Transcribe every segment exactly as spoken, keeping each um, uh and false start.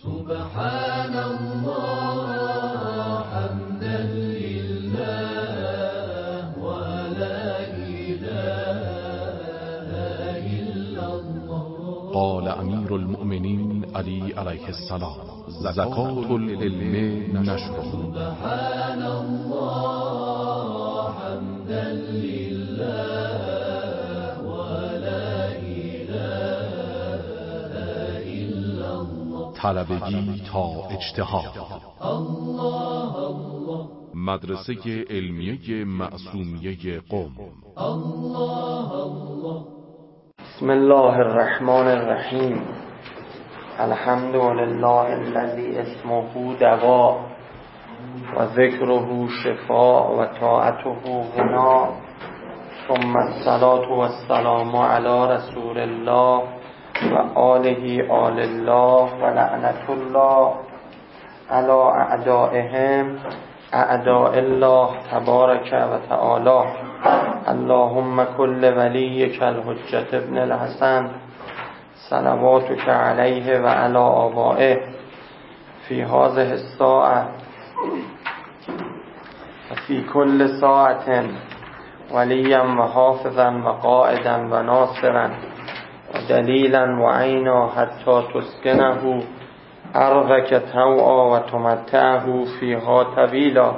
سبحان الله حمدا لله ولا إله إلا الله. قال امیر المؤمنین علی علیه السلام: زکات العلم نشره. سبحان الله حمدا لله ولا إله إلا الله. طلبگی تا اجتهاد. الله الله. مدرسه علمیه معصومیه قم. الله الله. بسم الله الرحمن الرحیم. الحمد لله الذی اسمه دوا و ذکره شفاء و طاعته غنا، ثم الصلاة و السلام علی رسول الله و آله آل الله و لعنت الله علی اعدائهم اعداء الله تبارک و تعالی. اللهم کل ولیک الحجة ابن الحسن صلواتک علیه و علی آبائه فی هذه الساعة و فی کل ساعة ولیا و حافظا و قائدا و ناصرا و دلیلا و عینا حتی تسکنه ارضک طوعا و تمتعه فیها طویلا.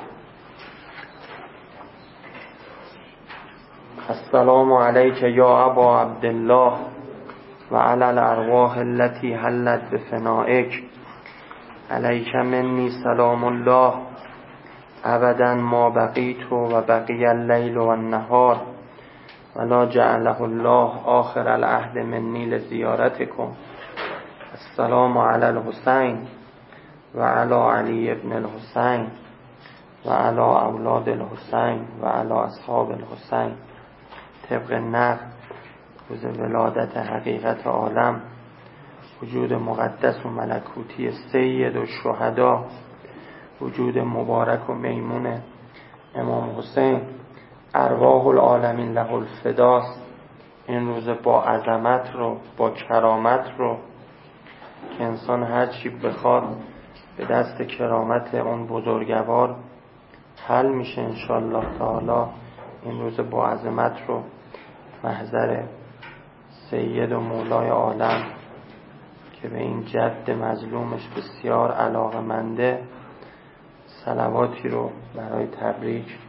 السلام علیک یا ابا عبدالله و علی الارواح التي حلت بفنائک. علیک منی سلام الله ابدا ما بقیت و بقی اللیل و النهار ولا جعله الله آخر العهد منی لزیارتکم. السلام علی الحسین و علی علی ابن الحسین و علی اولاد الحسین و علی اصحاب الحسین. طبق نقل روز ولادت حقیقت عالم، وجود مقدس و ملکوتی سید و شهدا، وجود مبارک و میمون امام حسین، ارواح العالمین له الفداست. این روز با عظمت رو، با کرامت رو که انسان هر چی بخواد به دست کرامت اون بزرگوار حل میشه انشالله تعالی. این روز با عظمت رو محضر سید و مولای عالم که به این جد مظلومش بسیار علاقه‌منده، صلواتی رو برای تبریک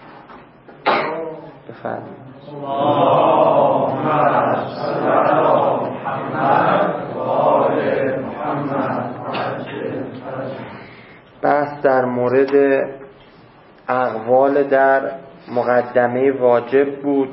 بفرمایید. اللهم صل علی محمد و آل محمد. بحث در مورد اقوال در مقدمه واجب بود.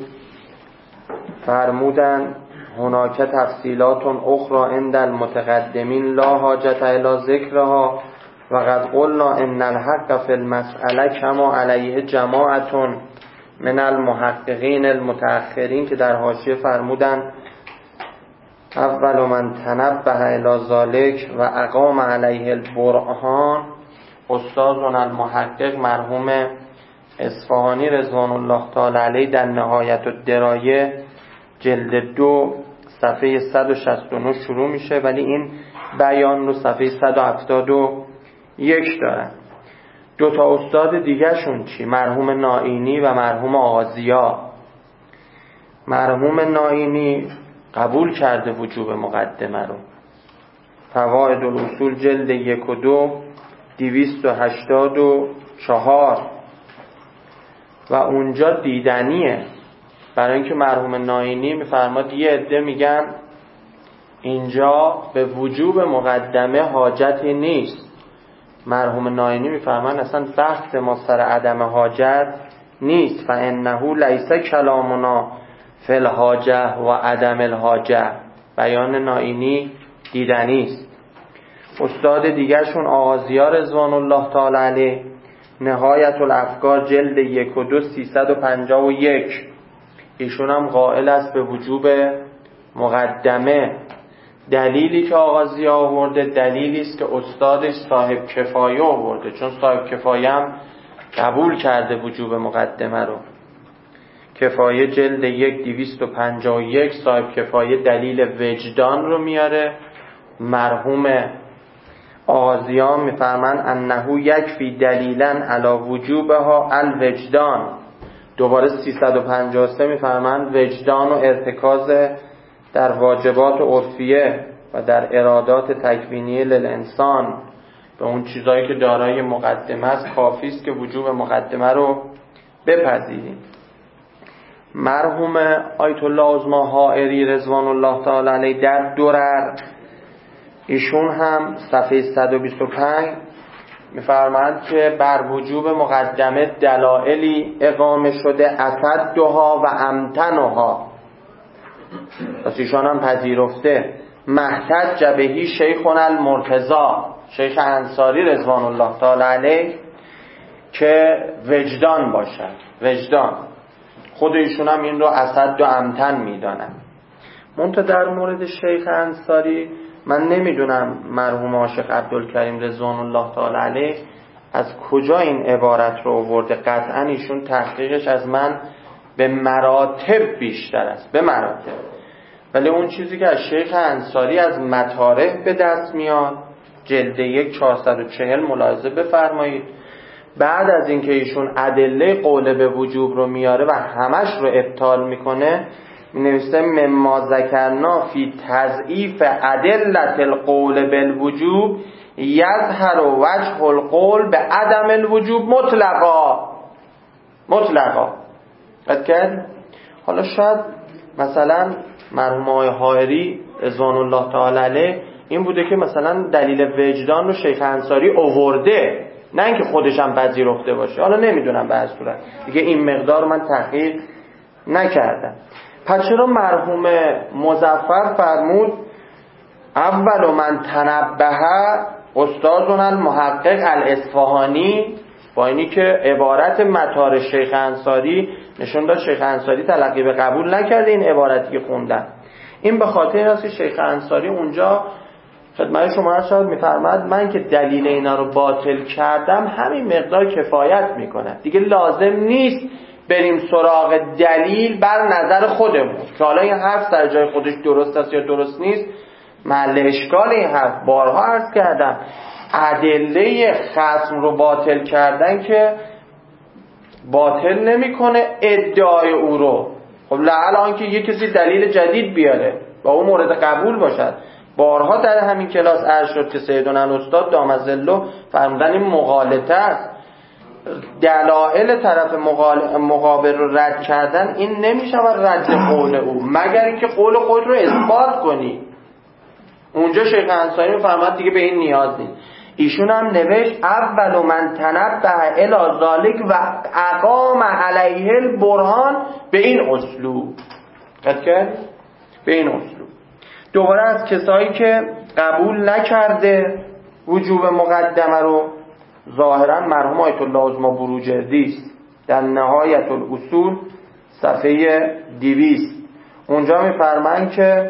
فرمودن هناک تفصیلات اخرى عند المتقدمین لا حاجت الی ذکرها و قد قلنا ان الحق فی المسئله کما علیه جماعت من المحققین المتأخرین، که در حاشیه فرمودن اول من تنبه الی ذلک و اقام علیه البرهان استادنا المحقق مرحوم اصفهانی رضوان الله تعالی علیه در نهایت الدرایه جلد دو صفحه صد و شصت و نه شروع میشه، ولی این بیان رو صفحه صد و هفتاد و یک دارن. دو تا استاد دیگه شون چی؟ مرحوم نائینی و مرحوم آغازیا. مرحوم نائینی قبول کرده وجوب مقدمه رو. فواید الاصول جلد یک و دو دویست و هشتاد و چهار و اونجا دیدنیه، برای اینکه مرحوم نائینی میفرماد یه عده میگن اینجا به وجوب مقدمه حاجتی نیست. مرحوم نائینی میفرمان اصلا بحث ما سر عدم حاجت نیست. فانه لیس کلامنا فی الحاجه و عدم الحاجه. بیان نائینی دیدنی است. استاد دیگرشون آغازیا رضوان الله تعالی علیه نهایت الافکار جلد یک و دو سیصد و پنجاه و یک، ایشون هم قائل است به وجوب مقدمه. دلیلی که آغازی آورده دلیلی است که استادش صاحب کفایه آورده، چون صاحب کفایه هم قبول کرده وجوب مقدمه رو. کفایه جلد یک دویست و پنجاه و یک صاحب کفایه دلیل وجدان رو میاره. مرحوم آغازیان میفرمند انه یکفی دلیلا علی وجوبها الوجدان. دوباره سیصد و پنجاه و سه میفرمند وجدان و ارتکاز در واجبات عرفیه و در ارادات تکوینی للانسان به اون چیزایی که دارای مقدمه است کافی است که وجوب مقدمه رو بپذیریم. مرحوم آیت الله عظمی حائری رضوان الله تعالی علیه در درر ایشون هم صفحه صد و بیست و پنج می‌فرمایند که بر وجوب مقدمه دلایلی اقامه شده اسدها و امتنها. پس ایشان هم پذیرفته محتج بهی شیخنا المرتضی شیخ انصاری رضوان الله تعالی علیه که وجدان باشد. وجدان خود ایشون هم این رو اسد و امتن میدانن. منتها در مورد شیخ انصاری من نمیدونم مرحوم عاشق عبدالکریم رضوان الله تعالی علیه از کجا این عبارت رو آورده. قطعا ایشون تحقیقش از من به مراتب بیشتر است، به مراتب. ولی اون چیزی که از شیخ انصاری از مطارح به دست میاد جلد یک چهارصد و چهل ملاحظه بفرمایید. بعد از اینکه ایشون ادله قول به وجوب رو میاره و همش رو ابطال میکنه نوشته مما ذکرنا فی تضعیف ادله القول بالوجوب یظهر وجه القول به عدم الوجوب مطلقا. مطلقا قد کرد. حالا شاید مثلا مرحوم آقای حائری رضوان الله تعالی علیه این بوده که مثلا دلیل وجدان رو شیخ انصاری آورده، نه اینکه خودش هم پذیرفته باشه. حالا نمیدونم به هر صورت دیگه این مقدار من تحقیق نکردم. پس چرا مرحوم مظفر فرمود اول من تنبه استادنا المحقق الاصفهانی، با اینی که عبارت مطار شیخ انصاری نشون داد شیخ انصاری تلقی به قبول نکرده این عبارتی که خوندن. این به خاطر این است که شیخ انصاری اونجا خدمت شما شاید میفرماد من که دلیل اینا رو باطل کردم همین مقدار کفایت میکنه، دیگه لازم نیست بریم سراغ دلیل بر نظر خودمون که حالا این حرف سر جای خودش درست است یا درست نیست. محل اشکال این حرف بارها عرض کردم ادله خصم رو باطل کردن که باطل نمیکنه ادعای او رو. خب لعل آنکه یک کسی دلیل جدید بیاره و اون مورد قبول باشد. بارها در همین کلاس عرض شد که سیدنا الاستاد دام ظله فرمودن این مغالطه است. دلایل طرف مقابل رو رد کردن این نمیشه رد قول او مگر اینکه قول خود رو اثبات کنی. اونجا شیخ انصاری فرمود دیگه به این نیاز نیست. ایشون هم نوشت اول من تنبه الی ذالک و اقام علیه البرهان به این اسلوب. قد کرد؟ به این اسلوب. دوباره از کسایی که قبول نکرده وجوب مقدمه رو ظاهرا مرحوم آیت الله عظمی بروجردی است در نهایت الاصول صفحه دویست. اونجا میفرمایند که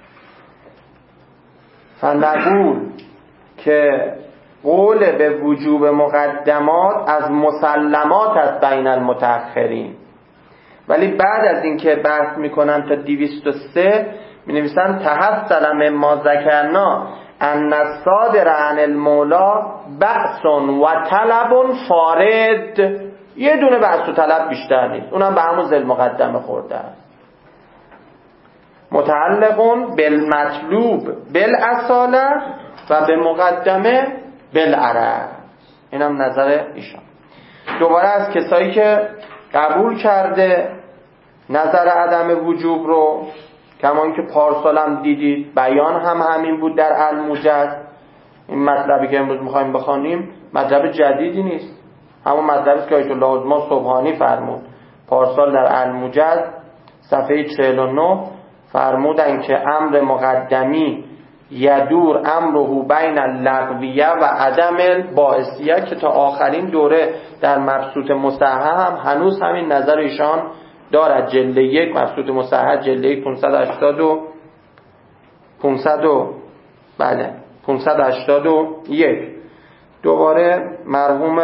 فنقول که قول به وجوب مقدمات از مسلمات است بین المتأخرین، ولی بعد از اینکه بحث میکنن تا دویست و سه می نویسن تحصل مما ذکرنا ان الصادر عن المولا بحث و طلب فارد. یه دونه بحث و طلب بیشتر نیست، اونم به همون ذل مقدمه خورده است. متعلقون بالمطلوب بالاصاله و به مقدمه بالعرض. اینم نظر ایشان. دوباره از کسایی که قبول کرده نظر عدم وجوب رو کمان که پارسال هم دیدید بیان هم همین بود در الموجز. این مطلبی که امروز میخوایم بخوانیم مطلب جدیدی نیست، همون مطلبی است که آیت الله عظمی سبحانی فرمود پارسال در الموجز صفحه چهل و نه. فرمودن که امر مقدمی یدور امره بین اللغویه و عدم الباعثیه که تا آخرین دوره در مبسوط مصحح هم هنوز همین نظر ایشان دارد. جلد یک مبسوط مصحح جلد یک پانصد و هشتاد و پانصد و بله پانصد و هشتاد و یک. دوباره مرحوم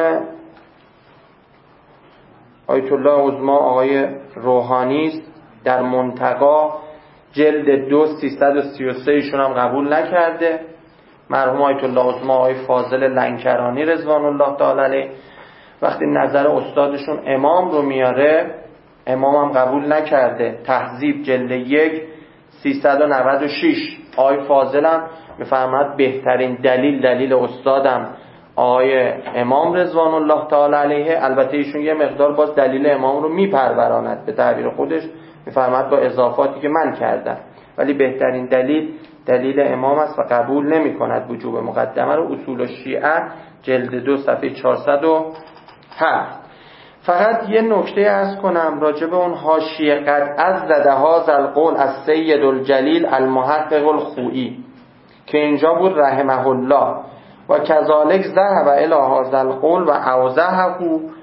آیت الله عظمی آقای روحانی است در منتقا جلد دو سیصد و سی و سه ایشون هم قبول نکرده. مرحوم آیت الله عظما آقای فاضل لنکرانی رضوان الله تعالی علیه وقتی نظر استادشون امام رو میاره، امام هم قبول نکرده، تهذیب جلد یک سیصد و نود و شش، آقای فاضل هم میفرماد بهترین دلیل دلیل استادم آقای امام رضوان الله تعالی علیه. البته ایشون یه مقدار باز دلیل امام رو میپروراند به تعبیر خودش، میفرماد با اضافاتی که من کردم، ولی بهترین دلیل دلیل امام است و قبول نمی کند وجوب مقدمه رو. اصول الشیعه جلد دو صفحه چهارصد و هفت. فقط یه نکته عرض کنم راجع به اون حاشیه قد از زده هذا القول از سید الجلیل المحقق الخوئی که اینجا بود رحمه الله و کذالک ذهب الی هذا القول و اوضحه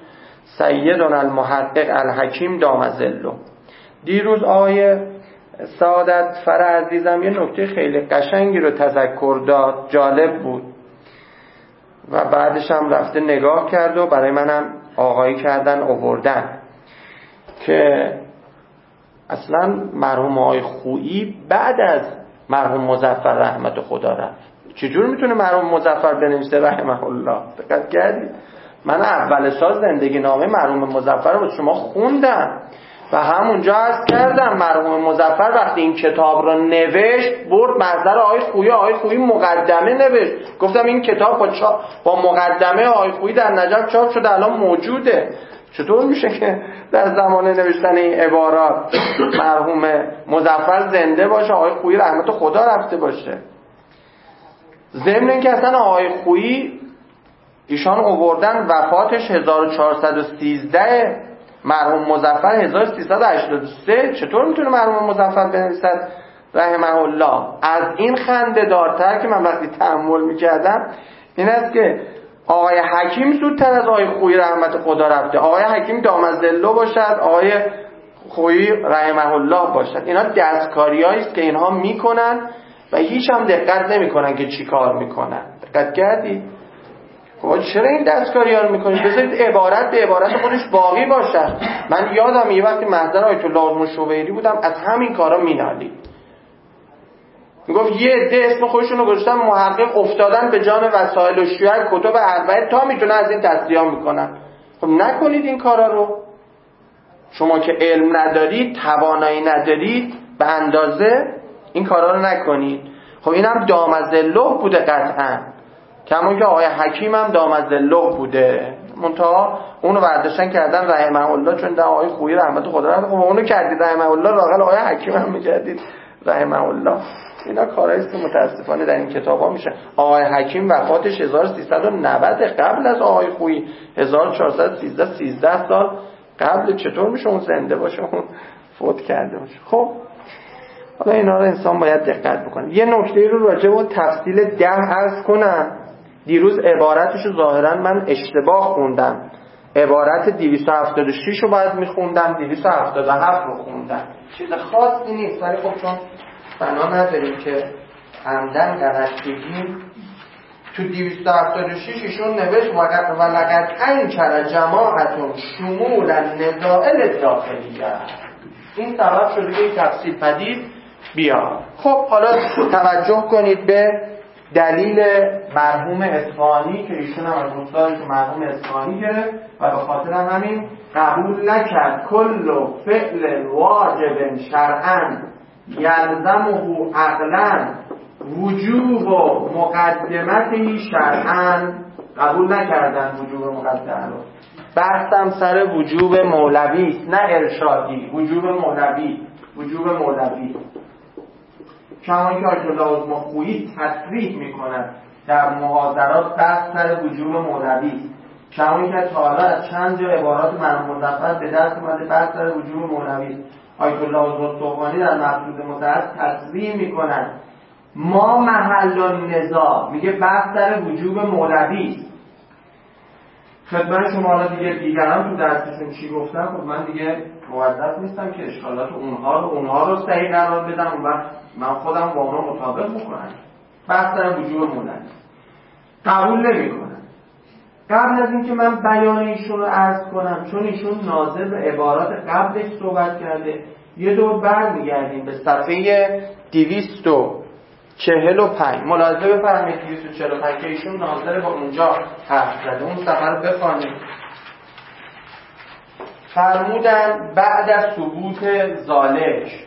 سیدنا المحقق الحکیم دام ظله. دیروز آقای سعادت فر عزیزم یه نکته خیلی قشنگی رو تذکر داد، جالب بود و بعدش هم رفته نگاه کرد و برای منم آقایی کردن آوردن که اصلا مرحوم آقای خویی بعد از مرحوم مظفر رحمت خدا رفت. چجور میتونه مرحوم مظفر بنویسه رحمه الله؟ دقت کردید؟ من اول سال زندگی نامه مرحوم مظفر رو شما خوندم و همونجا عرض کردم مرحوم مظفر وقتی این کتاب رو نوشت برد محضر آقای خویی، آقای خویی مقدمه نوشت. گفتم این کتاب با, چا... با مقدمه آقای خویی در نجف چاپ شده، الان موجوده. چطور میشه که در زمان نوشتن این عبارات مرحوم مظفر زنده باشه، آقای خویی رحمت خدا رفته باشه؟ ضمن اینکه اصلا آقای خویی ایشان آوردن وفاتش هزار و چهارصد و سیزده، مرحوم مظفر هزار و سیصد و هشتاد و سه. چطور میتونه مرحوم مظفر بنویسد رحمه الله؟ از این خنده دارتر که من وقتی تأمل میکردم این است که آقای حکیم زودتر از آقای خویی رحمت خدا رفته. آقای حکیم دام ظله باشد، آقای خویی رحمه الله باشد. اینا دستکاریایی است که اینها میکنن و هیچ هم دقت نمیکنن که چی کار میکنن. دقت کردید؟ خب چرا این دستکاری ها رو میکنید؟ بذارید عبارت به عبارت خودش باقی باشد. من یادم یه وقتی محضر آیت الله عظما شویری بودم از همین کارا مینالید. میگفت یه عده اسم خودشون رو گذاشتن محقق، افتادن به جان وسائل و شیوع کتب اربعه تا میتونه از این تصدیح میکنن. خب نکنید این کارا رو. شما که علم ندارید، توانایی ندارید به اندازه، این کارا رو نکنید. خب اینم دام ظله بوده قطعاً، کمون که آقای حکیم هم دام ظله بوده، منتها اونو برداشتن کردن رحمه الله چون در آقای خویی رحمت خدا رفت. خب اونو کردید رحمه الله، لااقل آقای حکیم هم میکردید رحمه الله. اینا کارهایی است که متاسفانه در این کتابا میشه. آقای حکیم وفاتش هزار و سیصد و نود قبل از آقای خویی، هزار و چهارصد و سیزده، سیزده سال قبل. چطور میشه اون زنده باشه اون فوت کرده باشه؟ خب حالا اینا رو انسان باید دقت بکنه. یه نکته رو راجع به تفصیل ده عرض کنم. دیروز عبارتش رو ظاهرا من اشتباه خوندم، عبارت دویست و هفتاد و شش رو باید میخوندم، دویست و هفتاد و هفت رو خوندم. چیز خاصی نیست، ولی خب چون بنا نداریم که عمدن غلط بگیم، تو دویست و هفتاد و شش ایشون نوشت و لقد انکر جماعتون شمول النزائل داخلیه. این سبب شده که این تفصیل پدید بیاد. خب حالا توجه کنید به دلیل مرحوم اصفهانی که ایشون هم از استادش مرحوم اصفهانی گرفت و به خاطر همین قبول نکرد کل فعل واجب شرعاً یلزمه عقلاً وجوب و مقدمتی شرعاً. قبول نکردن وجوب مقدمه رو. بحثم سر وجوب مولوی است، نه ارشادی. وجوب مولوی، وجوب مولوی کما که آیت الله عظما خویی تصریح میکند در محاضرات بحث سر وجوب مولوی، کما که تا حالا از چند جا عبارات مرحوم مظفر به دست اومده بحث سر وجوب مولوی. آیت الله عظما صوفانی در مقصود متعهد تصریح میکند ما محل النزاع، میگه بحث سر وجوب مولوی. خدمت شما حالا دیگه دیگران تو درسشون چی گفتن، خب من دیگه موظف نیستم که اشکالات اونها رو اونها رو صحیح قرار بدم و وقت من خودم با اونها مطابق بکنم. بحث در وجوب مولوی قبول نمی‌کنم. قبل از اینکه من بیان ایشون رو عرض کنم، چون ایشون ناظر به عبارات قبلش صحبت کرده، یه دور برمیگردیم به صفحه دویست و چهل و پنج ملاحظه بفرمایید دویست و چهل و پنج که ایشون ناظر با اونجا حرف زده، اون سفر رو بخوانید. فرمودن بعد از ثبوت ذالک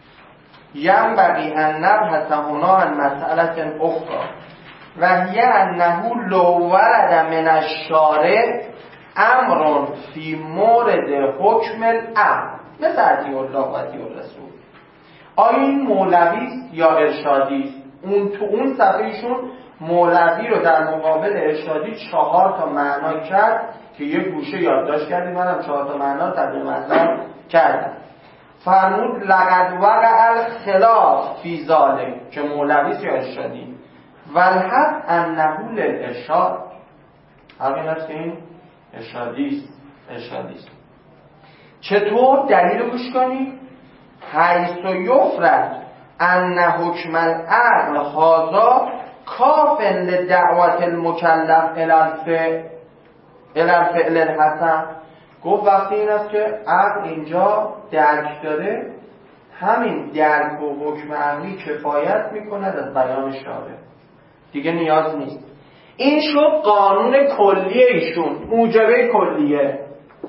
ینبغی ان نبحث هنا عن مسئله اخرى و هی انه لو ورد من الشارع امر فی مورد حکم الامر مثل اطیع الله و اطیع الرسول. آیا این مولوی است یا ارشادی است؟ اون تو اون صفحهشون مولوی رو در مقابل ارشادی چهار تا معنا کرد که یه گوشه یادداشت کردیم، منم چهار تا معنا رو تقدیم مطلب کردم. فرمود لقد وقع الخلاف فی ذالک که مولوی است یا ارشادی والحق انه للارشاد، همین است که این ارشادی است. ارشادی است. چطور؟ دلیل رو گوش کنید. حیث یفرض ان حکم العقل هذا کاف لدعوت المکلف الی الفعل الی الفعل الحسن. گفت وقتی این است که عقل اینجا درک داره، همین درک و حکم عقلی کفایت میکند از بیان شارع، دیگه نیاز نیست. این شد قانون کلی ایشون، موجبه کلیه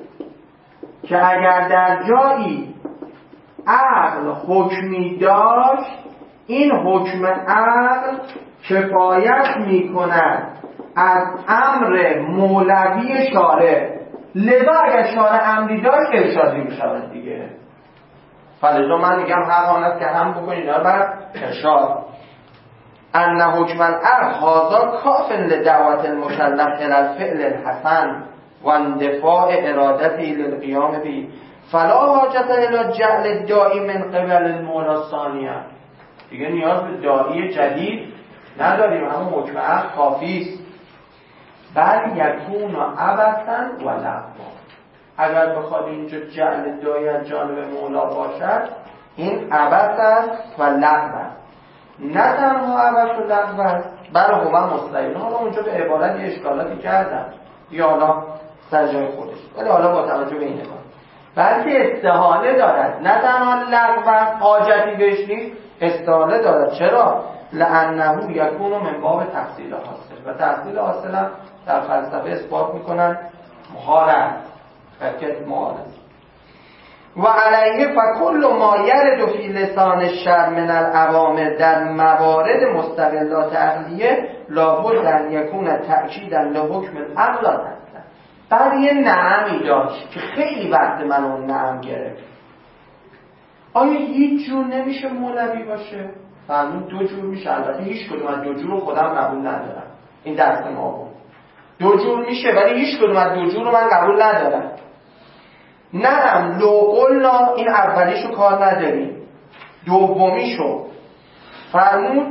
که اگر در جایی عقل حکمی داشت، این حکم عقل کفایت میکند از امر مولوی شارع، لذا اگر شارع امری داشت ارشادی میشود دیگه. فلذا من میگم هر آن است که هم بکنید بر ارشاد. ان حکم العقل هذا کاف لدعوت المکلف الی الفعل الحسن و اندفاع ارادته للقیام به فلا حاجت الی جعل الداعی من قبل المولا الثانیه. دیگه نیاز به داعی جدید نداریم، همون حکم عقل کافی است. بل یکون عبثا و لغوا. اگر بخواد اینجا جعل داعی از جانب مولا باشد، این عبث است و لغو است. نه تنها عبث و لغو است، بل هو مستعین. حالا اونجا به عبارت یه اشکالاتی کردم یا حالا سر جای خودش، ولی حالا با توجه به این نگاه بلکه استحاله دارد. نه تنها لغو حاجتی بهش نیست، استحاله دارد. چرا؟ لانه یکون من باب تحصیل حاصل، و تحصیل حاصل هم در فلسفه اثبات میکنن محال است، بلکه محال است. و علیه فکل ما یرد فی لسان الشرع من الاوامر در موارد مستقلات عقلیه لابد ان یکون تأکیدا لحکم العقل است. بعد یه نعمی داشت که خیلی وقت من اون نعم گرفت. آیا هیچ جور نمیشه مولوی باشه؟ فرمود دو جور میشه. البته هیچ کدوم از دو جور رو خودم قبول ندارم، این دست ما بود. دو جور میشه ولی هیچ کدوم از دو جور رو من قبول ندارم. نعم لو قلنا، این اولیشو کار نداریم، دومیشو فرمود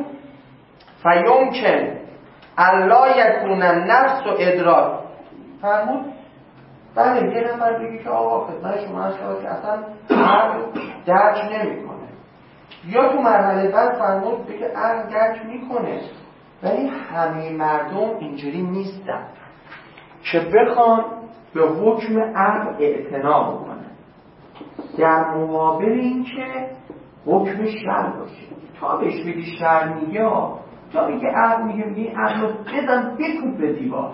فیمکن الا یکون نفس و ادراک. فرمود بله یه نفر بگی که آقا خدمت شما هست که اصلا عقل درک نمیکنه، یا تو مرحله بعد فرمود بگه عقل درک میکنه ولی همه مردم اینجوری نیستن که بخوان به حکم عقل اعتنا بکنن، در مقابل این که حکم شرع باشه. تا بهش بگی شرع میگه، تا میگه عقل میگه، میگه عقل رو بزن بکوب به دیوار.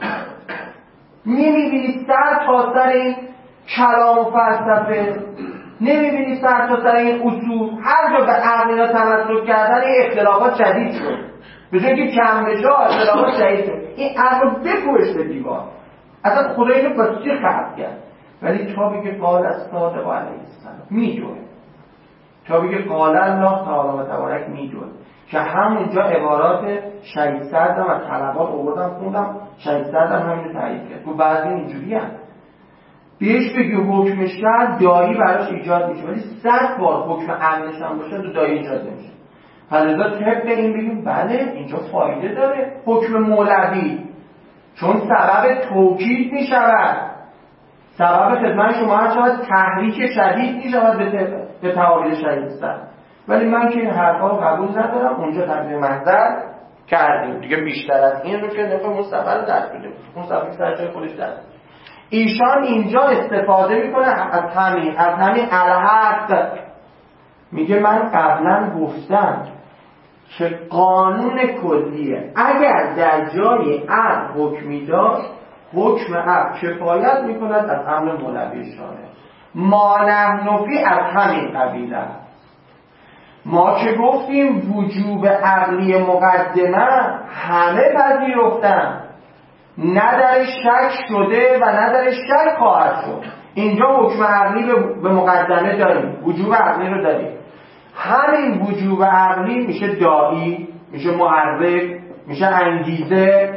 نمیبینی سر تا سر این کلام و فلسفه، نمیبینی سر تا سر این اصول، هر جا به عقل اینا تمسک کردن این اختلافات شدید شد، به جای که کم بشه اختلافات شدید شد. این عقل رو بکوبش به دیوار. اصلا خدا اینو با چی خلق کرد؟ ولی تا بگه قال از صادق علیه السلام میدونه، تا بگه قال الله تعالی و تبارک میدونه، که همونجا عبارات شهید سردم از طلبات آوردم خوندم، شهید سردم همینو تایید کرد. و بعضی اینجوری هم بهش بگی حکم شرع دایی براش ایجاد میشه، ولی صد بار حکم عقلش هم باشه تو دایی ایجاد نمیشه. فلذا طبق این بگیم بله اینجا فایده داره حکم مولوی، چون سبب توکید میشود، سبب خدمت شما هر شود تحریک شدید میشود به, به تعابیر شهید سرد. ولی من که این حرفا رو قبول ندارم، اونجا تقدیم محضر کردیم دیگه. بیشتر از این رو که نفع مصطفی رو دست بدیم، مصطفی سر جای خودش دست. ایشان اینجا استفاده میکنه از همین از همین الحق. میگه من قبلا گفتم که قانون کلیه. اگر در جای عقل حکمی داشت، حکم عقل کفایت میکند از امر مولوی شارع. ما نحن فی از همین قبیله. ما که گفتیم وجوب عقلی مقدمه همه پذیرفتن، نه درش شک شده و نه درش شک خواهد شد. اینجا حکم عقلی به مقدمه داریم، وجوب عقلی رو داریم. همین وجوب عقلی میشه داعی، میشه محرک، میشه انگیزه.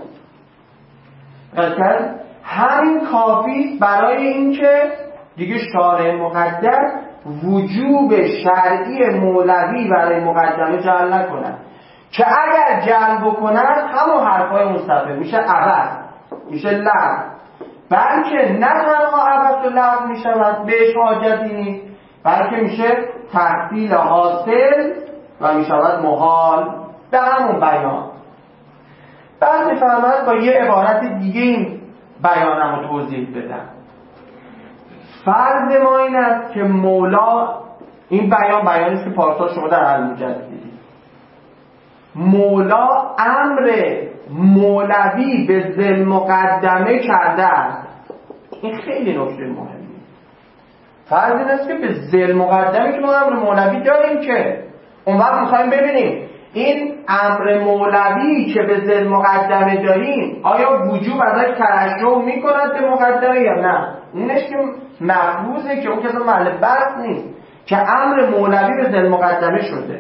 همین کافی برای اینکه دیگه شارع مقدر وجوب شرعی مولوی برای مقدمه جعل نکنن، که اگر جعل بکنن همون حرفای مصطفی میشه عبث، میشه لغو. بلکه نه تنها عبث و لغو میشود، بهش حاجتی نیست، بلکه میشه تحصیل حاصل و میشود محال به همون بیان. بعد میفهمد با یه عبارت دیگه این بیانم رو توضیح بدم. فرض ما این است که مولا، این بیان بیانیست که پارسال شما در المجد دیدید، مولا امر مولوی به ذی مقدمه کرده است. این خیلی نکته مهمه. فرض این است که به ذی مقدمه که ما امر مولوی داریم، که اون وقت میخوایم ببینیم این امر مولوی که به ذی مقدمه داریم آیا وجوب ازش ترشح میکند به مقدمه یا نه. اونش که مفروضه، که اون کسی محل بحث نیست، که امر مولوی به ذی مقدمه شده.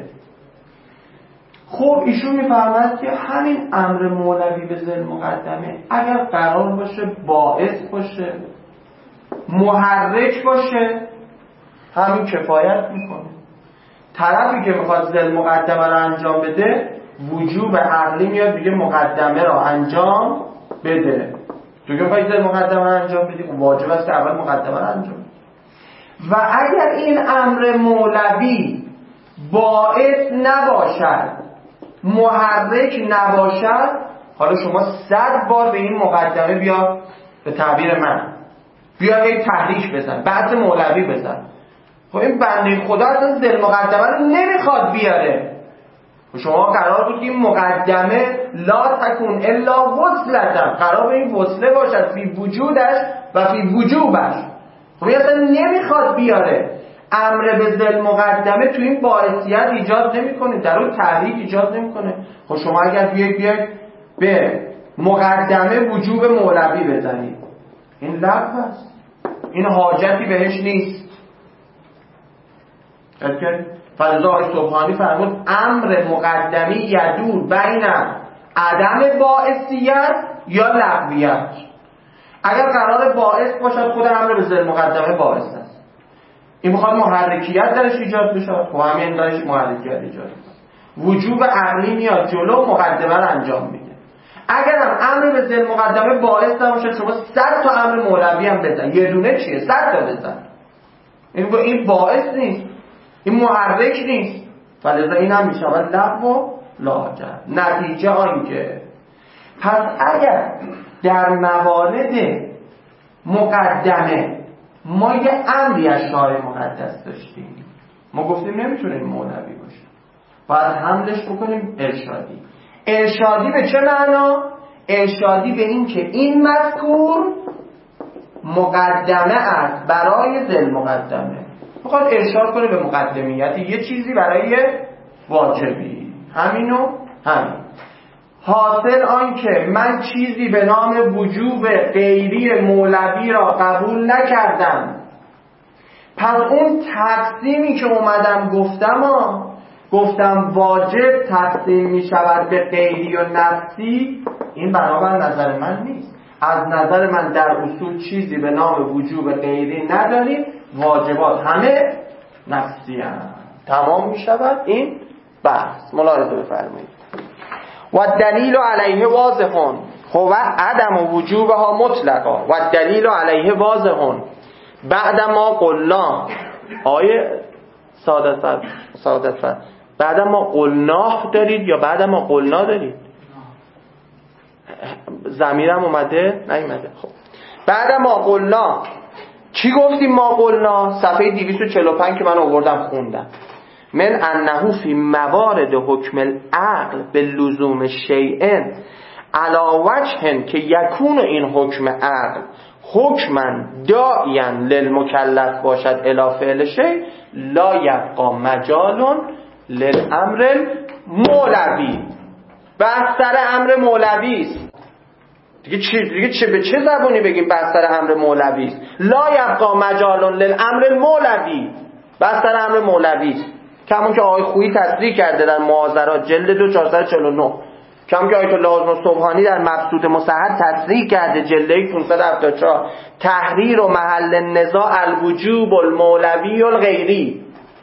خب ایشون میفرماید که همین امر مولوی به ذی مقدمه اگر قرار باشه باعث باشه، محرک باشه، همین کفایت میکنه. طرفی که میخواد ذی مقدمه رو انجام بده، وجوب عقلی میاد دیگه مقدمه رو انجام بده. تو که میخوای ذی مقدمه رو انجام بدی، واجب است که اول مقدمه رو انجام بدی. و اگر این امر مولوی باعث نباشد، محرک نباشد، حالا شما صد بار به این مقدمه بیا، به تعبیر من بیا یه تحریک بزن، بحث مولوی بزن. خب این بنده خدا اصلا ذی مقدمه رو نمیخواد بیاره. شما قرار بود که این مقدمه لا تکون الا وصلتن، قرار به این وصله باشد فی وجودش و فی وجوبش. خب این اصلا نمیخواد بیاره. امر به ذی مقدمه تو این باعثیت ایجاد نمیکنه، در اون تحریک ایجاد نمیکنه. خب شما اگر بیاید بیاید به مقدمه وجوب مولوی بزنید، این لغو است، این حاجتی بهش نیست. فلذا آقای سبحانی فرمود امر مقدمی یدور بین عدم باعثیت یا لغویت. اگر قرار باعث باشد، خود امر به ذی مقدمه باعث است. این میخواد محرکیت درش ایجاد بشه، خب همین درش محرکیت ایجاد بشه. وجوب عقلی میاد جلو، مقدمه رو انجام میده. اگر هم امر به ذی مقدمه باعث نباشه، شما صد تا امر مولوی هم بزن، یه دونه چیه؟ صد تا بزن. این این باعث نیست، این محرک نیست. فلذا این هم میشود لغو و لاجر. نتیجه آنکه پس اگر در موارد مقدمه ما یه امری از شارع مقدس داشتیم، ما گفتیم نمیتونیم مولوی باشه، باید حملش بکنیم ارشادی. ارشادی به چه معنا؟ ارشادی به این که این مذکور مقدمه است برای ذی مقدمه. میخواد ارشاد کنه به مقدمیت یه چیزی برای واجبی، همینو همین. حاصل آن که من چیزی به نام وجوب غیری مولوی را قبول نکردم، پس اون تقسیمی که اومدم گفتم ها گفتم واجب تقسیم می شود به غیری و نفسی، این برابر نظر من نیست. از نظر من در اصول چیزی به نام وجوب غیری نداریم، واجبات همه نفسی هم. تمام می شود این بحث. ملاحظه بفرمایید. و دلیل علیه واضحون، خب عدم وجوبها مطلقا و دلیل علیه واضحون بعد ما قلنا. آیه سعادت سعادت بعد ما قلنا دارید یا بعد ما قلنا دارید؟ ضمیرم اومده؟ نیومده. خب بعد ما قلنا چی گفتیم؟ ما قلنا صفحه دویست و چهل و پنج که من آوردم خوندم. من انه فی موارد حکم العقل به لزوم شیء علی وجه که یکون این حکم عقل حکما داعیا للمکلف باشد الی فعل شیء لا یبقى مجال للامر مولوی. بحث سر امر مولوی است دیگه. چی دیگه چه به چه زبونی بگیم بحث سر امر مولوی است؟ لا یبقى مجال للامر المولوی. بحث سر امر مولوی است، کمون که آقای خویی تصریح کرده در معاذرات جلد دو چهارصد و چهل و نه، کمون که آیت الله الصبحانی در مبسوط مصحح تصریح کرده جلد یک پانصد و هفتاد و چهار، تحریر و محل النزاع الوجوب المولوی الغیری.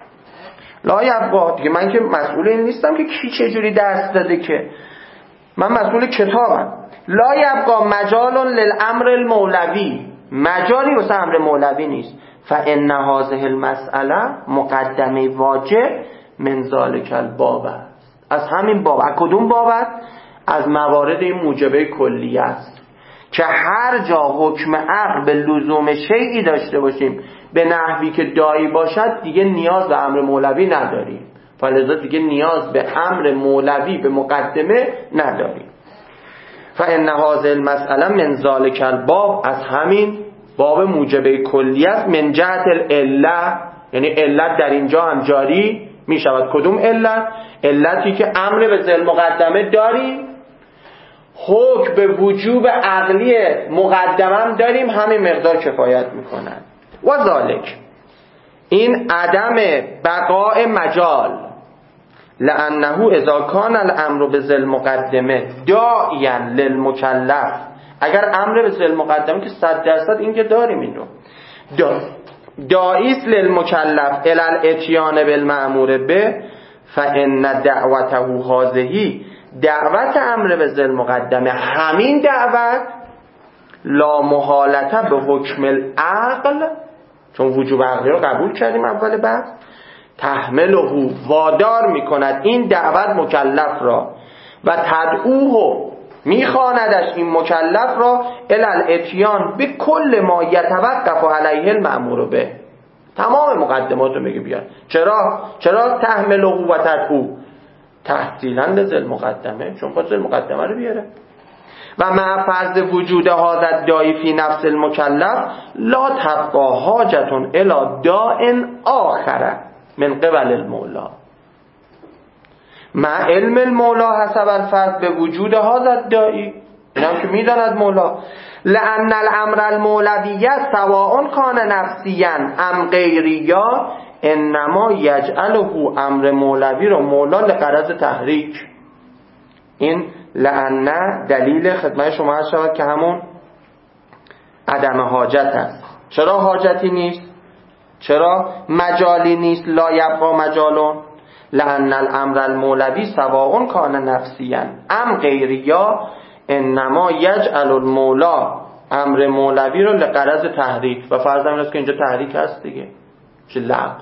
لا یبقى دیگه من که مسئول این نیستم که کی چه جوری درس داده، که من مسئول کتابم. لا یبقى مجال للامر المولوی، مجالی واسه امر مولوی نیست. فان هذه المساله مقدمه واجب من ذلک الباب است. از همین باب. از کدوم باب است؟ از موارد این موجبه کلیه است که هر جا حکم عقل به لزوم شیئی داشته باشیم به نحوی که داعی باشد دیگه نیاز به امر مولوی نداریم، فلذا دیگه نیاز به امر مولوی به مقدمه نداریم. فان هذه المساله من ذلک الباب، از همین باب موجبه کلیه است. من جهت العله، یعنی علت در اینجا هم جاری می شود. کدوم علت؟ علتی که امر به ذل مقدمه داریم، حکم به وجوب عقلی مقدمه داریم، همین مقدار کفایت میکنن. و ذالک، این عدم بقاء مجال، لانه اذا کان الامر به ذل مقدمه داعیا للمکلف، اگر امر به ذل مقدمه که صد درصد این که داریم این رو دا داعیست للمکلف الی الاتیان بالمأمور به، فان دعوته هذه، دعوت امر به ذل مقدمه، همین دعوت لا محالته به حکم العقل، چون وجوب عقلی رو قبول کردیم اول بعد، تحمله، وادار میکند این دعوت مکلف را، و تدعوه، میخواندش این مکلف را الی الاتیان به کل ما یتوقف علیه المأمور به، تمام مقدمات رو میگه بیان. چرا؟ چرا تحمله و تدعوه؟ تحصیلا لذل مقدمه، چون خود ذل مقدمه رو بیاره. و مع فرض وجود حاضر داعی فی نفس المکلف لا تبقى حاجة الی داع آخر من قبل المولا، مع علم المولا حسب الفرض به وجود حاضر داعی، این هم که میداند مولا، لأن الامر المولوی سواء کان نفسیا ام غیریا، انما یجعله امر مولوی رو مولا لغرض تحریک. این لأن دلیل خدمت شما هست شود که همون عدم حاجت است. چرا حاجتی نیست؟ چرا مجالی نیست؟ لا یبقى مجالون، لأن الامر المولوی سواء کان نفسیا ام غیریا، انما یجعل المولا امر مولوی رو لغرض تحریک. و فرض این است که اینجا تحریک هست دیگه، چه لغو.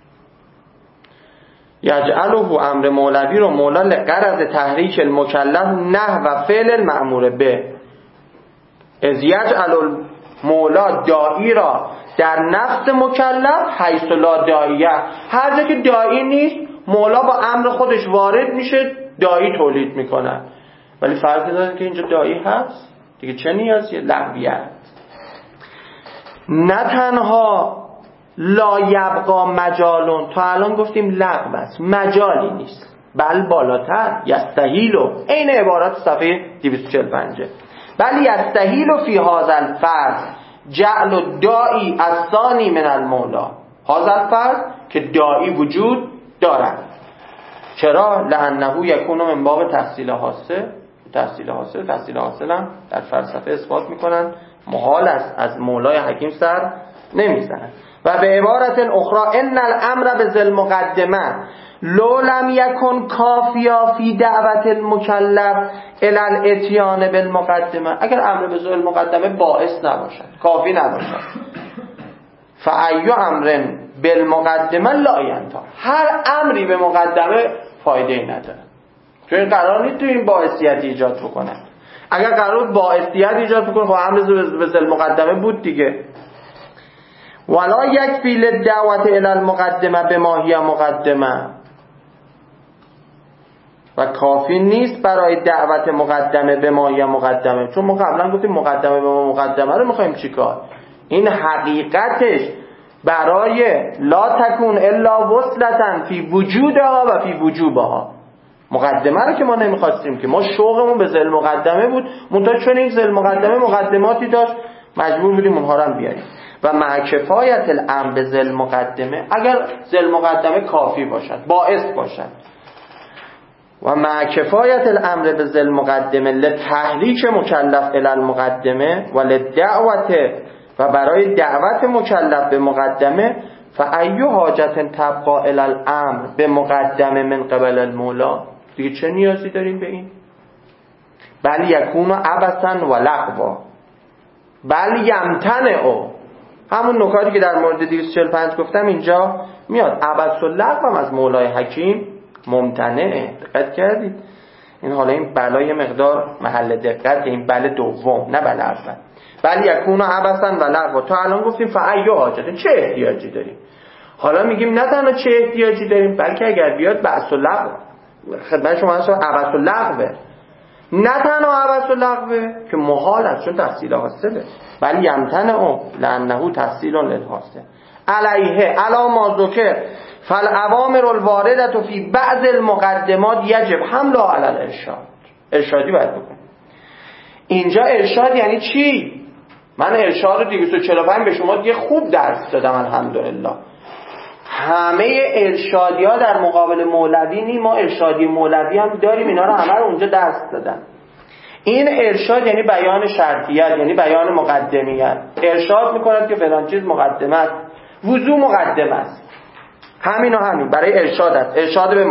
یجعله امر مولوی رو مولا لغرض تحریک المکلف نه و فعل المأمور به، از یجعل المولا داعی را در نفس مکلف حیث لا داعیه، هر جا که داعی نیست مولا با امر خودش وارد میشه داعی تولید میکنه. ولی فرض داره که اینجا داعی هست دیگه، چه نیازیه؟ لغویت. نه تنها لا یبقى مجالون، تا الان گفتیم لغو است، مجالی نیست، بل بالاتر یستحیلو، این عبارات صفحه دویست و چهل و پنج، بل یستحیلو فی هذا الفرض جعل الداعی الثانی من المولا، هذا الفرض که داعی وجود دارد. چرا؟ لانه یکون من باب تحصیل حاصل. تحصیل حاصل تحصیل حاصل هم در فلسفه اثبات میکنن محال است، از مولای حکیم سر نمیزنن. و به عبارت اخرى ان الامر به ذل مقدمه لو لم یکن کافیا فی دعوت المکلف الی الاتیان بالمقدمه، اگر امر به ذل مقدمه باعث نباشد، کافی نباشد، فای امر بالمقدمه لا ینتفع، هر امری به مقدمه فایده ای نداره، چون این قرار نیست تو این باعثیت ایجاد بکنه. اگر قرار باعثیت ایجاد بکنه خب امر به ذل مقدمه بود دیگه. ولا یکفی للدعوت الی المقدمه بما هی مقدمه، و کافی نیست برای دعوت مقدمه به ما یا مقدمه، چون ما قبلا گفتیم مقدمه به ما مقدمه رو میخوایم چیکار. این حقیقتش برای لا تکون الا وصلتن فی وجودها و فی وجوبها، مقدمه رو که ما نمیخواستیم، که ما شوقمون به ذل مقدمه بود، منتها چون این ذل مقدمه مقدماتی داشت مجبور بودیم اونها رو هم بیاریم. و مع کفایت الامر به ذل مقدمه، اگر ذل مقدمه کافی باشد، باعث باشد، و مع کفایت الامر به ذل مقدمه لتحریک مکلف الی المقدمه و لدعوت، و برای دعوت مکلف به مقدمه، فأی حاجت تبقى الی الامر به مقدمه من قبل المولا، دیگه چه نیازی داریم به این؟ بل یکون عبثا و لغوا بل یمتنع، همون نکاتی که در مورد دویست و چهل و پنج گفتم اینجا میاد. عبث و لغو هم از مولای حکیم ممتنعه. دقت کردید؟ این حالا این بلای مقدار محل دقت، این بل دوم نه بل اول. بل یکون عبثا و لغوا، تا الان گفتیم فأی حاجت، چه احتیاجی داریم؟ حالا میگیم نه تنها چه احتیاجی داریم، بلکه اگر بیاد بحث و لغو خدمت شما هست، عبث و لغوه، نه تنها عبث و لغوه که محال است چون تحصیل حاصله، بل یمتنع لانه تحصیل للحاصل علیه علی ما ذکر فالاوامر الوارده فی بعض المقدمات یجب حملها علی الارشاد. ارشادی باید بکنیم. اینجا ارشاد یعنی چی؟ من ارشاد رو دویست و چهل و پنج به شما دیگه خوب درس دادم الحمدلله. همه ارشادی ها در مقابل مولوی نی، ما ارشادی مولوی هم داریم، اینا رو همه رو اونجا درس دادم. این ارشاد یعنی بیان شرطیت، یعنی بیان مقدمیت. ارشاد میکند که فلان چیز مقدمه است، وضوع مقدمه است، همین و همین برای ارشاد است. ارشاد به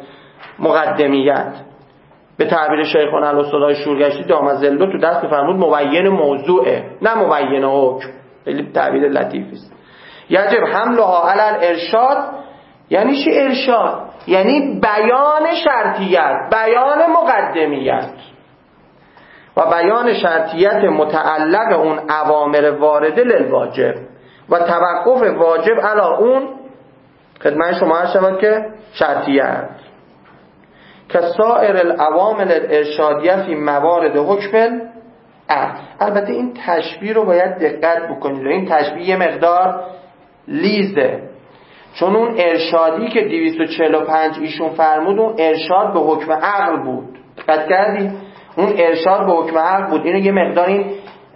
مقدمیت به تعبیر شیخنا الاستاد شورگشتی دامت ظله تو دست می‌فرمود مبین موضوعه، نه مبین حکم. خیلی تعبیر لطیفی است. یجب حملها علی الارشاد یعنی چی ارشاد؟ یعنی بیان شرطیت، بیان مقدمیت و بیان شرطیت متعلق اون اوامر وارده للواجب و توقف واجب علی اون خدمت شما هر شود که شرطیت که سایر الاوامر الارشادیه فی موارد حکم. البته این تشبیه رو باید دقت بکنید، این تشبیه یه مقدار لیزه، چون اون ارشادی که دویست و چهل و پنج ایشون فرمود اون ارشاد به حکم عقل بود. دقت کردید؟ اون ارشاد به حکم عقل بود. اینو یه مقدار این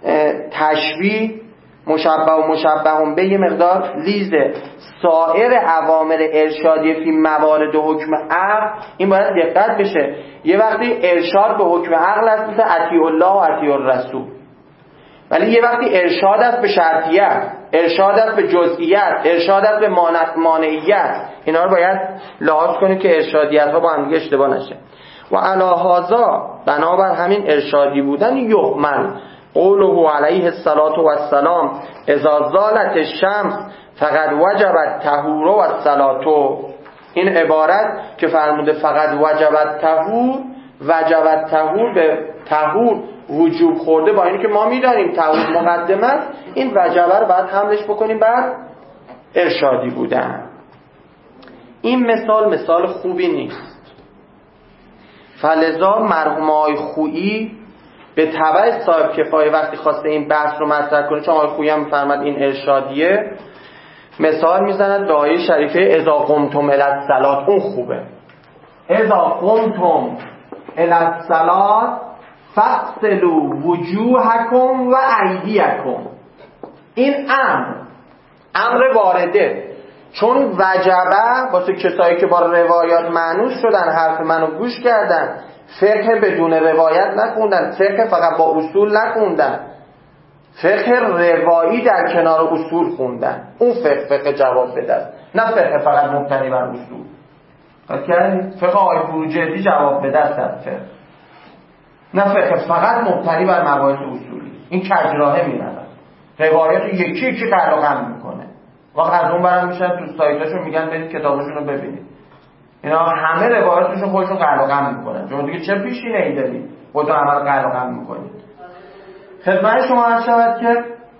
تشبیه مشبه و مشبه به یه مقدار لیزه. سایر اوامر ارشادی فی موارد حکم عقل این باید دقت بشه. یه وقتی ارشاد به حکم عقل است مثل اطیع الله و اطیع الرسول، ولی یه وقتی ارشاد است به شرطیت، ارشاد است به جزئیات، ارشاد است به مانعیت، اینا رو باید لحاظ کنید که ارشادیت ها با هم دیگه اشتباه نشه. و علی هذا بنابر همین ارشادی بودن یحمل قوله علیه الصلاة والسلام اذا زالت الشمس فقد وجبت طهور و الصلاة. این عبارت که فرموده فقد وجبت طهور، وجبت طهور به طهور وجوب خورده، با اینکه ما میدانیم طهور مقدمه است، این وجبه رو باید حملش بکنیم بر ارشادی بودن. این مثال مثال خوبی نیست. فلذا مرحوم آقای خویی به تبع صاحب کفایه وقتی خواسته این بحث رو مطرح کنه، چون آقای خویی هم فرمود این ارشادیه، مثال میزند به آیه شریفه اذا قمتم الی الصلاة. اون خوبه. اذا قمتم الی الصلاة فاغسلوا وجوهکم و ایدیکم. این امر امر وارده، چون وجبه واسه کسایی که با روایات مانوس شدن حرف منو گوش کردن، فقه بدون روایت نخوندن، فقه فقط با اصول نخوندن، فقه روایی در کنار اصول خوندن، اون فقه فقه جواب بده، نه فقه فقط مبتنی بر اصول. فقه آقای بروجردی جواب بده است فقه، نه فقه فقط مبتنی بر مباحث اصولی. این کجراهه میرن روایت رو یکی یکی قلقم میکنه، وقت از اون برم میشن تو سایتاشون میگن برید کتابشون رو ببینید، اینا همه روایتشون خودشون قلقم میکنن. شما دیگه چه پیشینه ای دارید خودتون عمل قلقم میکنید؟ خدمت شما عرض شود که